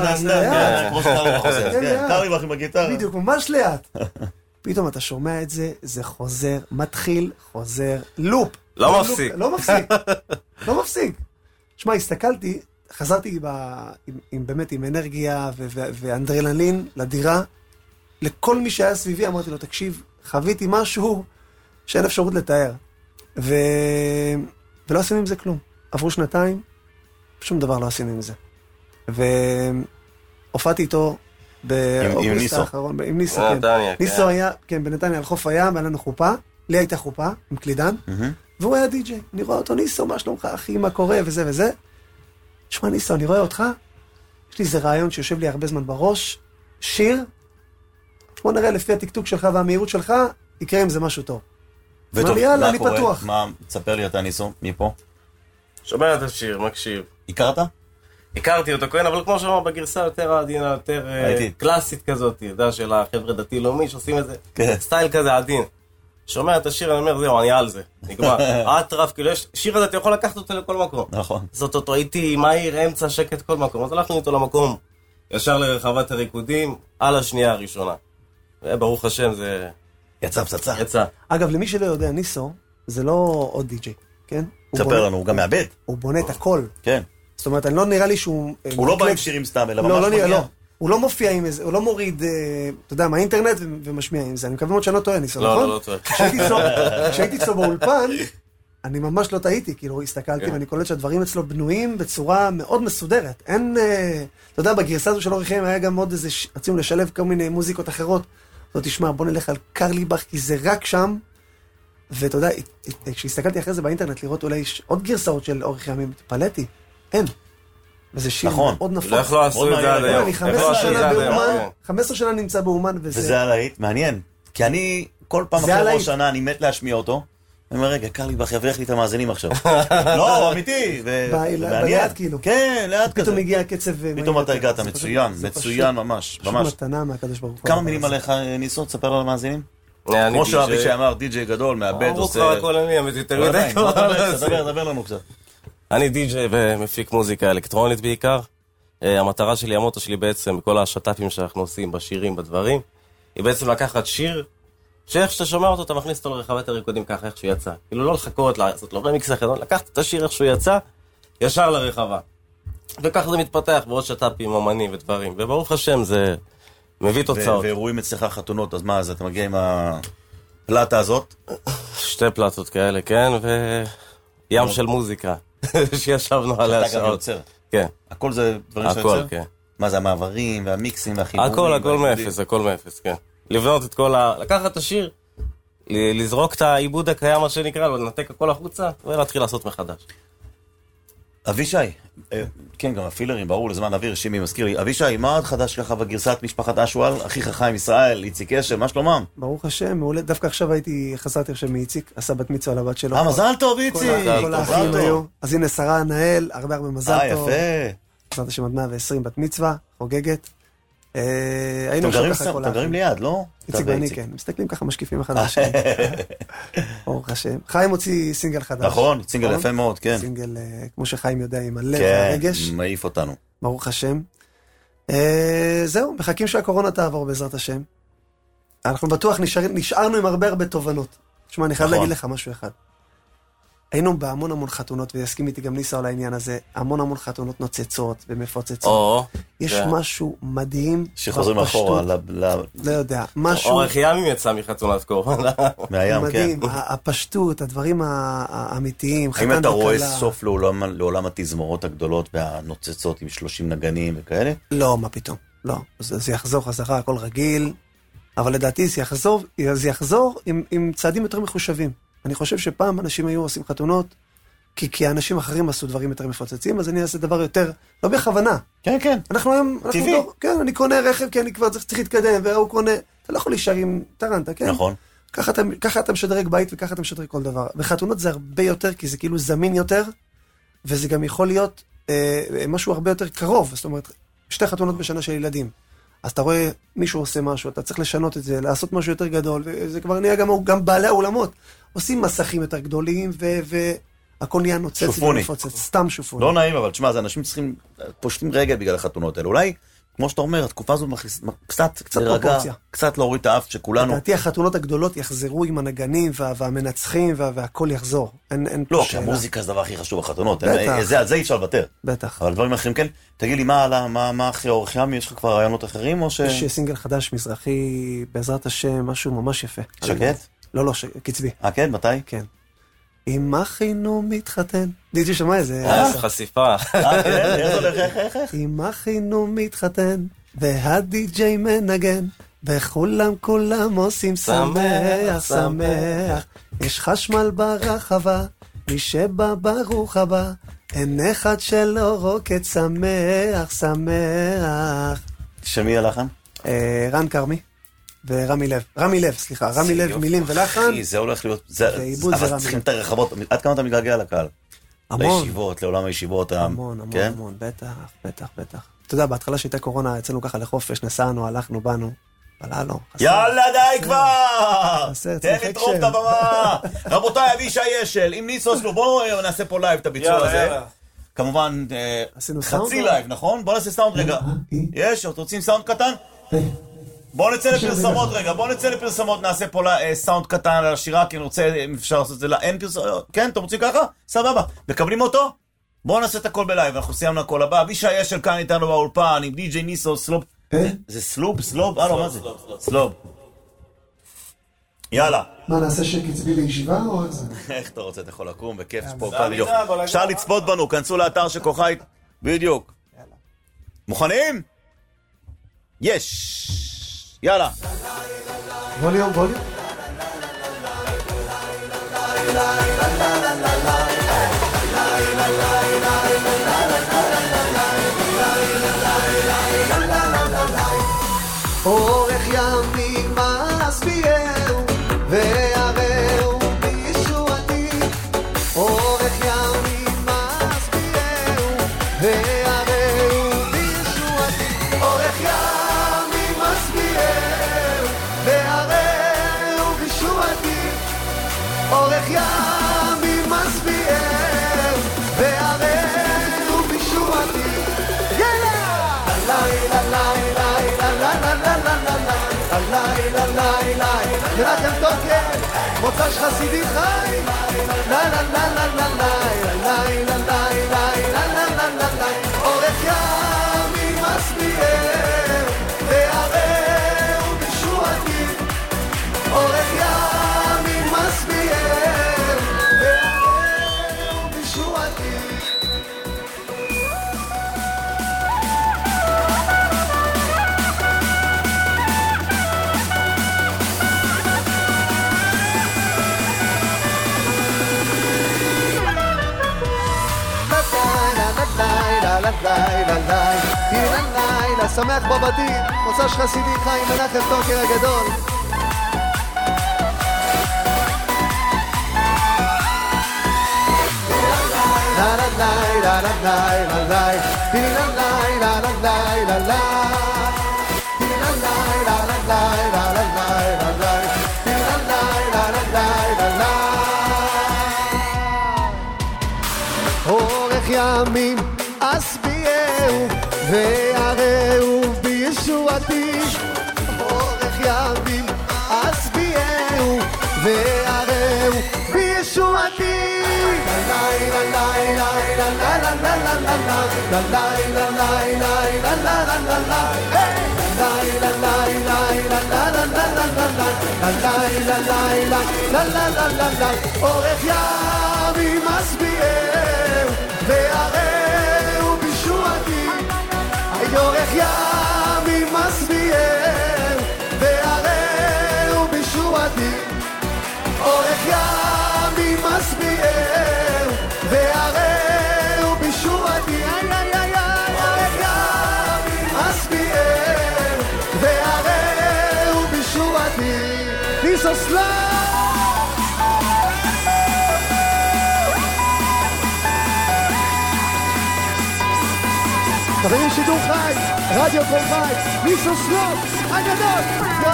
קרליבך עם הגיטרה. בדיוק, ממש לאט. פתאום אתה שומע את זה, זה חוזר, מתחיל, חוזר, לופ. לא מפסיק. לא מפסיק. לא מפסיק. שמע, הסתכלתי, חזרתי באמת עם אנרגיה ואנדרנלין לדירה. לכל מי שהיה סביבי אמרתי לו, תקשיב, חוויתי משהו שאין אפשרות לתאר. ו... ולא עשינו עם זה כלום. עברו שנתיים, שום דבר לא עשינו עם זה. והופעתי איתו באוגוסט האחרון, עם ניסו, כן. ניסו היה, כן, בנתניה על חוף הים, היה לנו חופה, לי הייתה חופה, עם קלידן, והוא היה די-ג'יי. אני רואה אותו, ניסו, מה שלומך, אחי, מה קורה, וזה וזה. תשמע, ניסו, אני רואה אותך, יש לי איזה רעיון שיושב לי הרבה זמן בראש, שיר, בוא נראה לפי הטקטוק שלך והמהירות שלך, יקרה עם זה משהו טוב. וטוב, יאללה, מה אני קורה? פתוח. מה, תספר לי אתה ניסו, מפה? שומע את השיר, מקשיב. הכרת? הכרתי אותו, כן, אבל כמו שאמר, בגרסה יותר עדינה, יותר קלאסית כזאת, אתה יודע, של החבר'ה דתי-לאומי, שעושים את זה, סטייל כזה עדין. שומע את השיר, אני אומר, זהו, אני על זה, נגמר. אטרף, כאילו, שיר הזה, אתה יכול לקחת אותו לכל מקום. נכון. זאת אותו, הייתי מהיר, אמצע, שקט, כל מקום. אז הלכנו איתו למקום, ישר לרחבת הריקודים, על השנייה הראשונה. וברוך השם, זה... יצא פצצה. יצא. אגב, למי שלא יודע, ניסו, זה לא עוד די-ג'יי, כן? תספר לנו, הוא גם מאבד. הוא בונה את הכל. כן. זאת אומרת, אני לא נראה לי שהוא... הוא לא בא עם שירים סתם, אלא ממש לא, לא נראה, מגיע. לא. הוא לא מופיע עם איזה, הוא לא מוריד, אתה יודע, מהאינטרנט ומשמיע עם זה. אני מקווה מאוד שאני לא טועה, ניסו, נכון? לא, לא, לא טועה. כשהייתי אצלו באולפן, אני ממש לא טעיתי, כאילו, הסתכלתי ואני קולט שהדברים אצלו בנויים בצורה מאוד מסודרת. אין, אתה יודע, בגרסה הזו של אורי חיים היה גם עוד איזה, רצינו לשלב כל מיני מוזיקות אחרות. לא תשמע, בוא נלך על קרליבך, כי זה רק שם. ואתה יודע, כשהסתכלתי אחרי זה באינטרנט לראות אולי עוד גרסאות של אורי חיים, התפלאתי. אין. וזה שיר מאוד נפוץ. לא איך לא עשו את זה עד היום. אני חמש עשרה שנה באומן, חמש עשרה שנה נמצא באומן, וזה... וזה הלהיט, מעניין. כי אני, כל פעם אחרי ראש שנה, אני מת להשמיע אותו. אני אומר, רגע, קרליבך יבריח לי את המאזינים עכשיו. לא, אמיתי. ביד כאילו. כן, לאט כזה. פתאום הגיע הקצב... פתאום אתה הגעת, מצוין, מצוין ממש. פשוט מתנה מהקדוש ברוך הוא. כמה מילים עליך, ניסו, תספר על המאזינים? כמו שאבי שאמר, די-ג'יי גדול, מאבד, עושה... ברוך הכל אני, אמת יותר מדי כבר. דבר, דבר לנו קצת. אני די-ג'יי ומפיק מוזיקה אלקטרונית בעיקר. המטרה שלי, המוטו שלי בעצם, בכל השטאפים שאנחנו עושים בשירים, בדברים, היא בעצם לקחת שיר, שאיך שאתה שומע אותו, אתה מכניס אותו לרחבת הריקודים ככה, איך שהוא יצא. כאילו לא לחכות, לעשות לו רמיקס אחר, לקחת את השיר איך שהוא יצא, ישר לרחבה. וכך זה מתפתח בעוד שטאפים, אומנים ודברים. וברוך השם זה מביא תוצאות. ואירועים אצלך חתונות, אז מה, אז אתה מגיע עם הפלטה הזאת? שתי פלטות כאלה, כן, וים של מוזיקה, שישבנו עליה שעות. אתה גם יוצר. כן. הכל זה דברים שאתה יוצר? הכל, כן. מה זה, המעברים והמיקסים והחיבורים? הכל, הכל מאפס, הכל מאפס, כן. לבנות את כל ה... לקחת את השיר, לזרוק את העיבוד הקיים, מה שנקרא, לנתק הכל החוצה, ולהתחיל לעשות מחדש. אבישי, כן, גם הפילרים, ברור לזמן אוויר, שימי מזכיר לי. אבישי, מה עוד חדש ככה בגרסת משפחת אשואל? אחיך חיים ישראל, איציק אשל, מה שלומם? ברוך השם, מעולה. דווקא עכשיו הייתי, חזרתי עכשיו מאיציק, עשה בת מצווה לבת שלו. אה, מזל טוב, איציק! כל האחים היו. אז הנה, שרה הנהל, הרבה הרבה מזל טוב. אה, יפה. בעזרת השם עד מאה ועשרים בת מצווה, חוגגת. אתם גרים ליד, לא? איציק ואני, כן. מסתכלים ככה, משקיפים אחד על השני. ברוך השם. חיים הוציא סינגל חדש. נכון, סינגל יפה מאוד, כן. סינגל, כמו שחיים יודע, עם הלב והרגש. כן, מעיף אותנו. ברוך השם. זהו, מחכים שהקורונה תעבור בעזרת השם. אנחנו בטוח נשארנו עם הרבה הרבה תובנות. תשמע, אני חייב להגיד לך משהו אחד. היינו בהמון המון חתונות, ויסכים איתי גם ניסה על העניין הזה, המון המון חתונות נוצצות ומפוצצות. יש משהו מדהים. שחוזרים אחורה. לא יודע, משהו... אורך ימים יצא מחתונת קורונה. מהים, כן. מדהים, הפשטות, הדברים האמיתיים. האם אתה רואה סוף לעולם התזמורות הגדולות והנוצצות עם שלושים נגנים וכאלה? לא, מה פתאום. לא, זה יחזור חזרה, הכל רגיל, אבל לדעתי זה יחזור, זה יחזור עם צעדים יותר מחושבים. אני חושב שפעם אנשים היו עושים חתונות, כי, כי האנשים אחרים עשו דברים יותר מפוצצים, אז אני אעשה דבר יותר, לא בכוונה. כן, כן. אנחנו היום, אנחנו דור, כן, אני קונה רכב, כי אני כבר צריך להתקדם, והוא קונה, אתה לא יכול להישאר עם טרנטה, כן? נכון. ככה אתה, ככה אתה משדרג בית, וככה אתה משדרג כל דבר. וחתונות זה הרבה יותר, כי זה כאילו זמין יותר, וזה גם יכול להיות אה, משהו הרבה יותר קרוב, זאת אומרת, שתי חתונות בשנה של ילדים. אז אתה רואה מישהו עושה משהו, אתה צריך לשנות את זה, לעשות משהו יותר גדול, וזה כבר נהיה גם, גם בעלי האולמות. עושים מסכים יותר גדולים, והכל נהיה נוצץ ומפוצץ, סתם שופוני. לא נעים, אבל תשמע, זה אנשים צריכים, פושטים רגל בגלל החתונות האלה. אולי, כמו שאתה אומר, התקופה הזו קצת להירגע, קצת להוריד את האף שכולנו... לדעתי, החתונות הגדולות יחזרו עם הנגנים והמנצחים, והכל יחזור. לא, שהמוזיקה זה הדבר הכי חשוב בחתונות. על זה אי אפשר לוותר. בטח. אבל דברים אחרים, כן. תגיד לי, מה אחרי אורך ים? יש לך כבר רעיונות אחרים, או ש... יש סינגל חדש, מזרחי, בעזרת השם, משהו ממש יפה. שקט? לא, לא, קצבי. אה, כן? מתי? כן. אם אחינו מתחתן. דידי שמע איזה... אה, חשיפה. אה, כן, איך הולך, איך, איך, איך? אם אחינו מתחתן, והדי-ג'יי מנגן, וכולם כולם עושים שמח, שמח. יש חשמל ברחבה, מי שבא ברוך הבא, אין אחד שלא רוקד שמח, שמח. שמי הלחן? אה, רן קרמי. ורמי לב, רמי לב, סליחה, רמי לב, מילים ולחן. אחי, זה הולך להיות, אבל צריכים את הרחבות, עד כמה אתה מתגעגע לקהל? המון. לישיבות, לעולם הישיבות. המון, המון, המון, בטח, בטח, בטח. אתה יודע, בהתחלה שהייתה קורונה, יצאנו ככה לחופש, נסענו, הלכנו, באנו, אבל הלו. יאללה, די כבר! תן לטרוף את הבמה! רבותיי, אבישי אשל, עם ניסוס לו, בואו נעשה פה לייב את הביצוע הזה. כמובן, חצי לייב, נכון? בואו נעשה סאונד רגע. יש? אתם רוצים סאונד קטן? בואו נצא לפרסמות רגע, בואו נצא לפרסמות, נעשה פה סאונד קטן על השירה, כי אני רוצה, אם אפשר לעשות את זה, אין פרסמות, כן, אתם רוצים ככה? סבבה, מקבלים אותו? בואו נעשה את הכל בלייב, אנחנו סיימנו הכל הבא, אבישי אשל כאן איתנו באולפן, עם די-ג'יי ניסו, סלופ, זה סלופ, סלופ? אה לא, מה זה? סלופ. יאללה. מה, נעשה שקצבי לישיבה או איך זה? איך אתה רוצה, אתה יכול לקום, בכיף, יש פה בדיוק. אפשר לצפות בנו, כנסו לאתר של כוכית, בדיוק. מוכנים? יש! יאללה. ווליום, ווליום. אורך ימים מסביעהו והראהו בישועתי. אורך ימים מסביעהו והראהו בישועתי. אורך ימים מסביעהו והראהו בישועתי. אורך ימים מסביעהו והראהו בישועתי. יאללה! לילה לילה הלילה, לילה, מנחם טוקר, מוצ"ש חסידי חי. לה לה לה לה לה לה, לילה, לילה, לילה, לילה, אורך ימים מסביעהו והראהו בישועתי. אורך ימים מסביעהו והראהו בישועתי. לילה, לילה, לילה, שמח בבתים, מוצ"ש חסידי חיים, מנחם טוקר הגדול. לילה, לילה, לילה, לילה, לילה, לילה, לילה, לילה, אורך ימים אסביעהו והראהו בישועתי. אורך ימים אסביעהו והראהו בישועתי. לילה לילה לילה לילה לילה לילה לילה לילה לילה לילה אורך ימים אסביעהו והראהו בישועתי. אורך ימים מסביעהו והראהו בישועתי. אורך ימים מסביעהו והראהו בישועתי. אורך ימים מסביעהו והראהו בישועתי. ניסוסלם חברים, שידור חי, רדיו כל חי, ניסו סלוט, הגדול,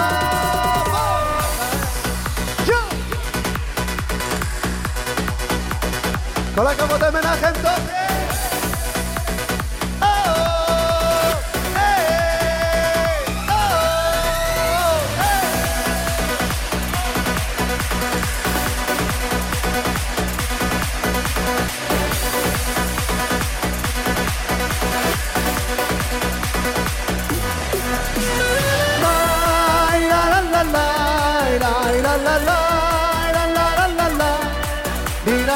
יואו! כל הכבוד למנחם טוקר! la la la la la la la la la la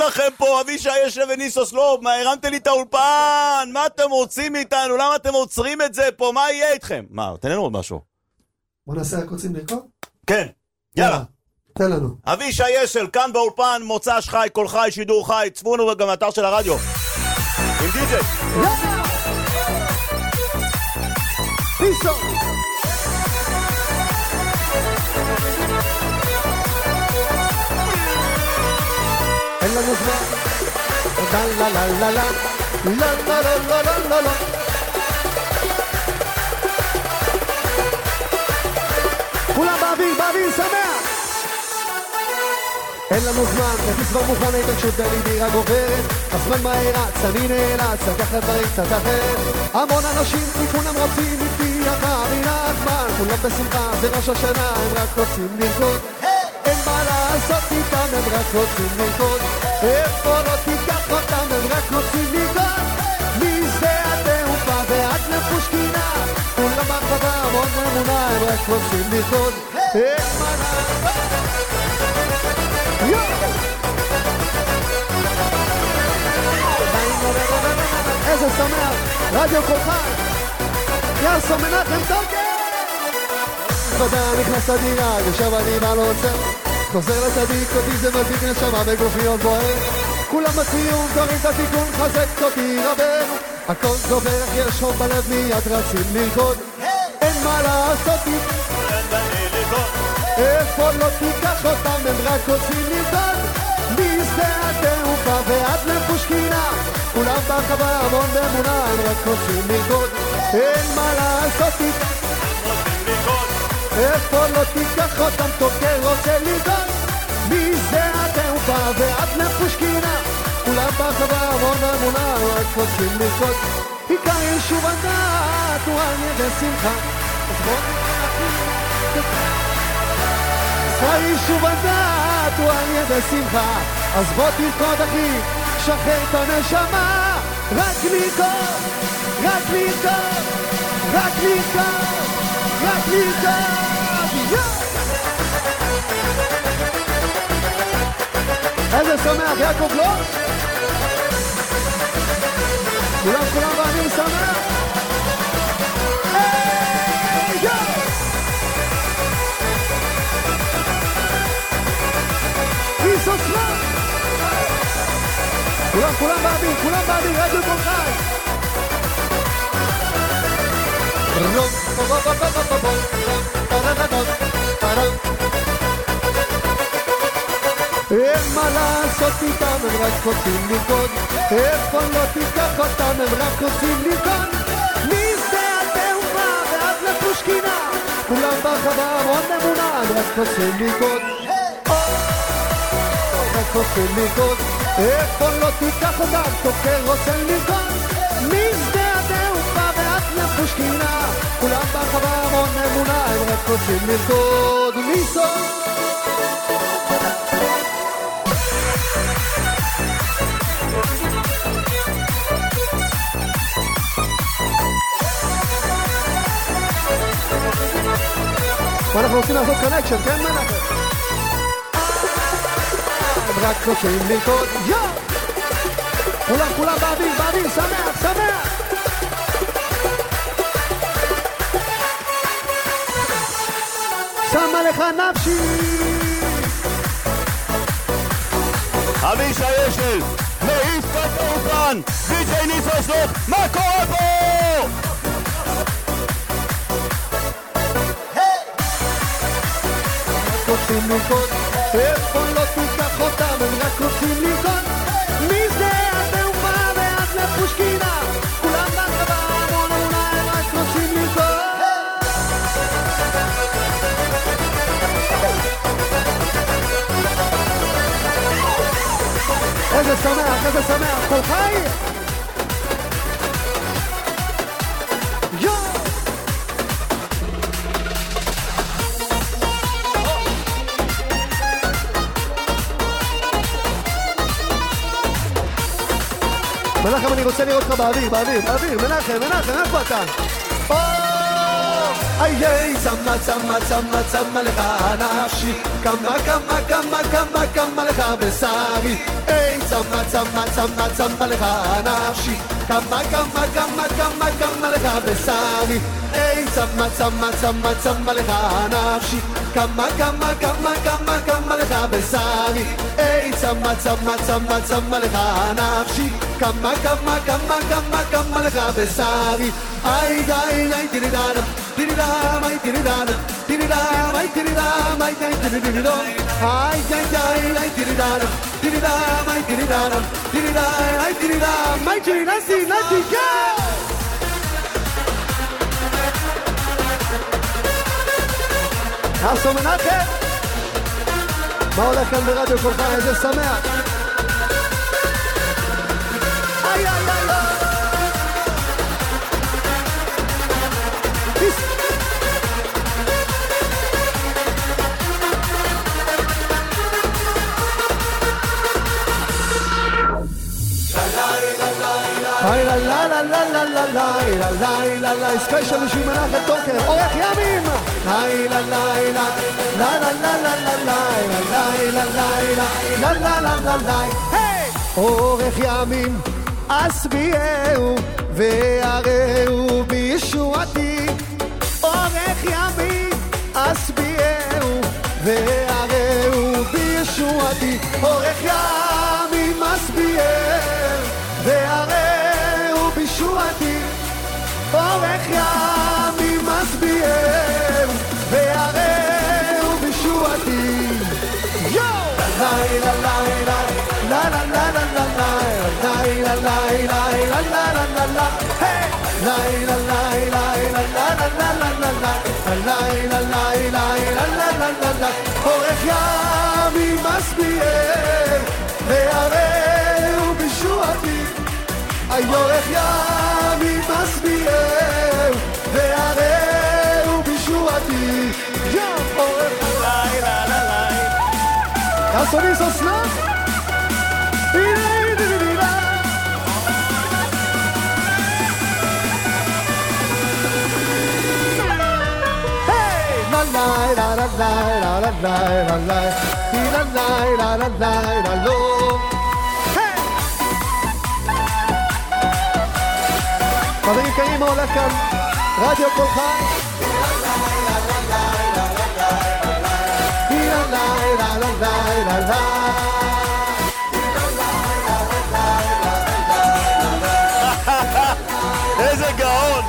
לכם פה? אבישי ישב וניסו סלוב, מה, הרמתם לי את האולפן? מה אתם רוצים מאיתנו? למה אתם עוצרים את זה פה? מה יהיה איתכם? מה, תן לנו עוד משהו. בוא נעשה רק רוצים לרקוד? כן, יאללה. תן לנו. אבישי ישל, כאן באולפן, מוצ"ש חי, קול חי, שידור חי, צפונו גם באתר של הרדיו. עם די-ג'יי. ניסו! אין לנו זמן, לה לה לה לה לה לה לה לה לה לה לה כולם באוויר, באוויר, שמח! אין לנו זמן, כרטיס כבר מוכן, ההתרגשות בליבי רק עוברת, הזמן מהר רץ, אני נאלץ, לקחת דברים קצת אחרת. המון אנשים, כולם רוצים איתי, אחר מן הזמן, כולם בשמחה, זה ראש השנה, הם רק רוצים לרקוד. אין מה לעשות איתם, הם רק רוצים לרקוד. איפה לא תיקח אותם, הם רק רוצים לרקוד. משדה התעופה ועד לפושקינה, כולם ברחבה, המון אמונה, הם רק רוצים לרקוד. אין מה לעשות. איזה שמח, רדיו קול חי, יאסו מנחם טוקר. תודה, נכנס לדירה, יושב אני מה לא עוצר, חוזר לצדיק אותי, זה מזיק נשמה בגופיות בוער. כולם בציון, קוראים את התיקון, חזק אותי רבנו, הכל גובר, יש חום בלב, מיד רצים לרקוד. אין מה לעשות איפה לא תיקח אותם, הם רק רוצים לרקוד. משדה התעופה ועד לפושקינה, כולם ברחבה, המון באמונה, הם רק רוצים לרקוד. אין מה לעשות איתם, איפה לא תיקח אותם, טוקר רוצה לרקוד. משדה התעופה ועד לפושקינה, כולם ברחבה, המון באמונה, הם רק רוצים לרקוד. עיקר יישוב הדעת הוא על ידי שמחה, אז בואו נראה היישוב הדעת הוא על ידי שמחה, אז בוא תרקוד אחי, שחרר את הנשמה. רק לרקוד, רק לרקוד, רק לרקוד, רק לרקוד. איזה שמח, יעקב לא? כולם כולם ואני שמח. היי יו! ניסו סלאם! כולם, כולם באוויר, כולם באוויר, רדיו קול חי! אין מה לעשות איתם, הם רק רוצים לרקוד. איפה לא תיקח אותם, הם רק רוצים לרקוד. משדה התעופה ועד לפושקינה, כולם ברחבה, המון אמונה, הם רק רוצים לרקוד. רק רוצים לרקוד. איפה לא תיקח אותם, תוקר רוצה לרקוד. משדה התעופה ועד לפושקינה, כולם ברחבה, המון אמונה, הם רק רוצים לרקוד. ניסו! ואנחנו רוצים לעשות קונקשן, כן מנחם? הם רק רוצים לרקוד, יו! כולם, כולם באוויר, באוויר, שמח, שמח! שמה לך נפשי! אבישי ישל, מעיף את האופן, די-ג'יי ניסו סלוב, מה קורה פה? רוצים לרקוד, איפה לא תיקח אותם, הם רק רוצים לרקוד. משדה התעופה ועד לפושקינה, כולם ברחבה, המון אמונה, הם רק רוצים לרקוד. איזה שמח, איזה שמח, קול חי! מנחם, אני רוצה לראות לך באוויר, באוויר, באוויר, מנחם, מנחם, איפה אתה? איי איי, צמה צמה צמה צמה לך נפשי, כמה כמה כמה כמה כמה לך בשרי. איי צמה צמה צמה צמה לך נפשי, כמה כמה כמה כמה כמה לך בשרי. איי צמה צמה צמה צמה לך נפשי, כמה כמה כמה כמה כמה לך בשרי. איי צמה צמה צמה צמה לך נפשי, כמה כמה כמה כמה כמה לך בשרי. איי די די די די Dididam, ay dididam, dididam, ay dididam, ay dididam, ay ay ay ay dididam, dididam, ay dididam, dididam, ay dididam, ay dididam, dididam. אסו מנחם, מה הולך כאן ברדיו כל חי? איזה שמח. איי איי איי היי לה לה לה לה לה לה לה לה לה לה ספיישל בשביל מנחם טוקר אורך ימים. היי לה לה לה לה לה לה לה לה לה לה לה לה לה לה לה אורך ימים אסביהו והראו בישועתי. אורך ימים אסביהו והראו בישועתי. אורך ימים אסביהו והראו בישועתי. אורך ימים אסביהו והראו בישועתי. יו! ליי ליי ליי ליי ליי ליי ליי ליי ליי ליי ליי ליי ליי אורך ימים אסביהו והראו בישועתי. אורך ימים אסביהו והראו בישועתי. אורך ליי ליי ליי אסו ניסו סלאס la la la la la la la la la la la la la lo. חברים יקרים, הולך כאן רדיו כל חי. איזה גאון.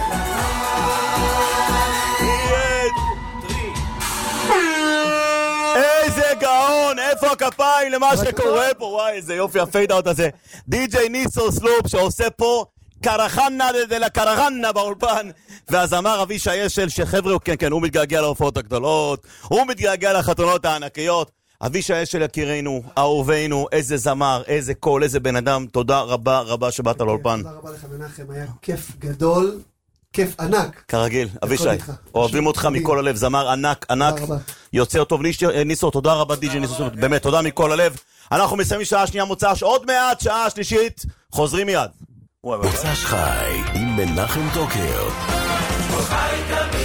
איזה גאון, איפה הכפיים למה שקורה פה? וואי, איזה יופי הפייד אאוט הזה. די-ג'יי ניסו סלופ שעושה פה קרחנה דלה קרחנה באולפן, והזמר אבישי אשל שחבר'ה, כן כן, הוא מתגעגע להופעות הגדולות, הוא מתגעגע לחתונות הענקיות. אבישי אשל יקירנו, אהובינו, איזה זמר, איזה קול, איזה בן אדם. תודה רבה רבה שבאת לאולפן. תודה רבה לך מנחם, היה כיף גדול, כיף ענק. כרגיל, אבישי, אוהבים אותך מכל הלב, זמר ענק ענק, יוצא טוב. ניסו, תודה רבה די-ג'יי ניסו, באמת תודה מכל הלב. אנחנו מסיימים שעה שנייה מוצ"ש, עוד מעט שעה שלישית, חוזרים מיד. מוצ"ש חי עם מנחם טוקר.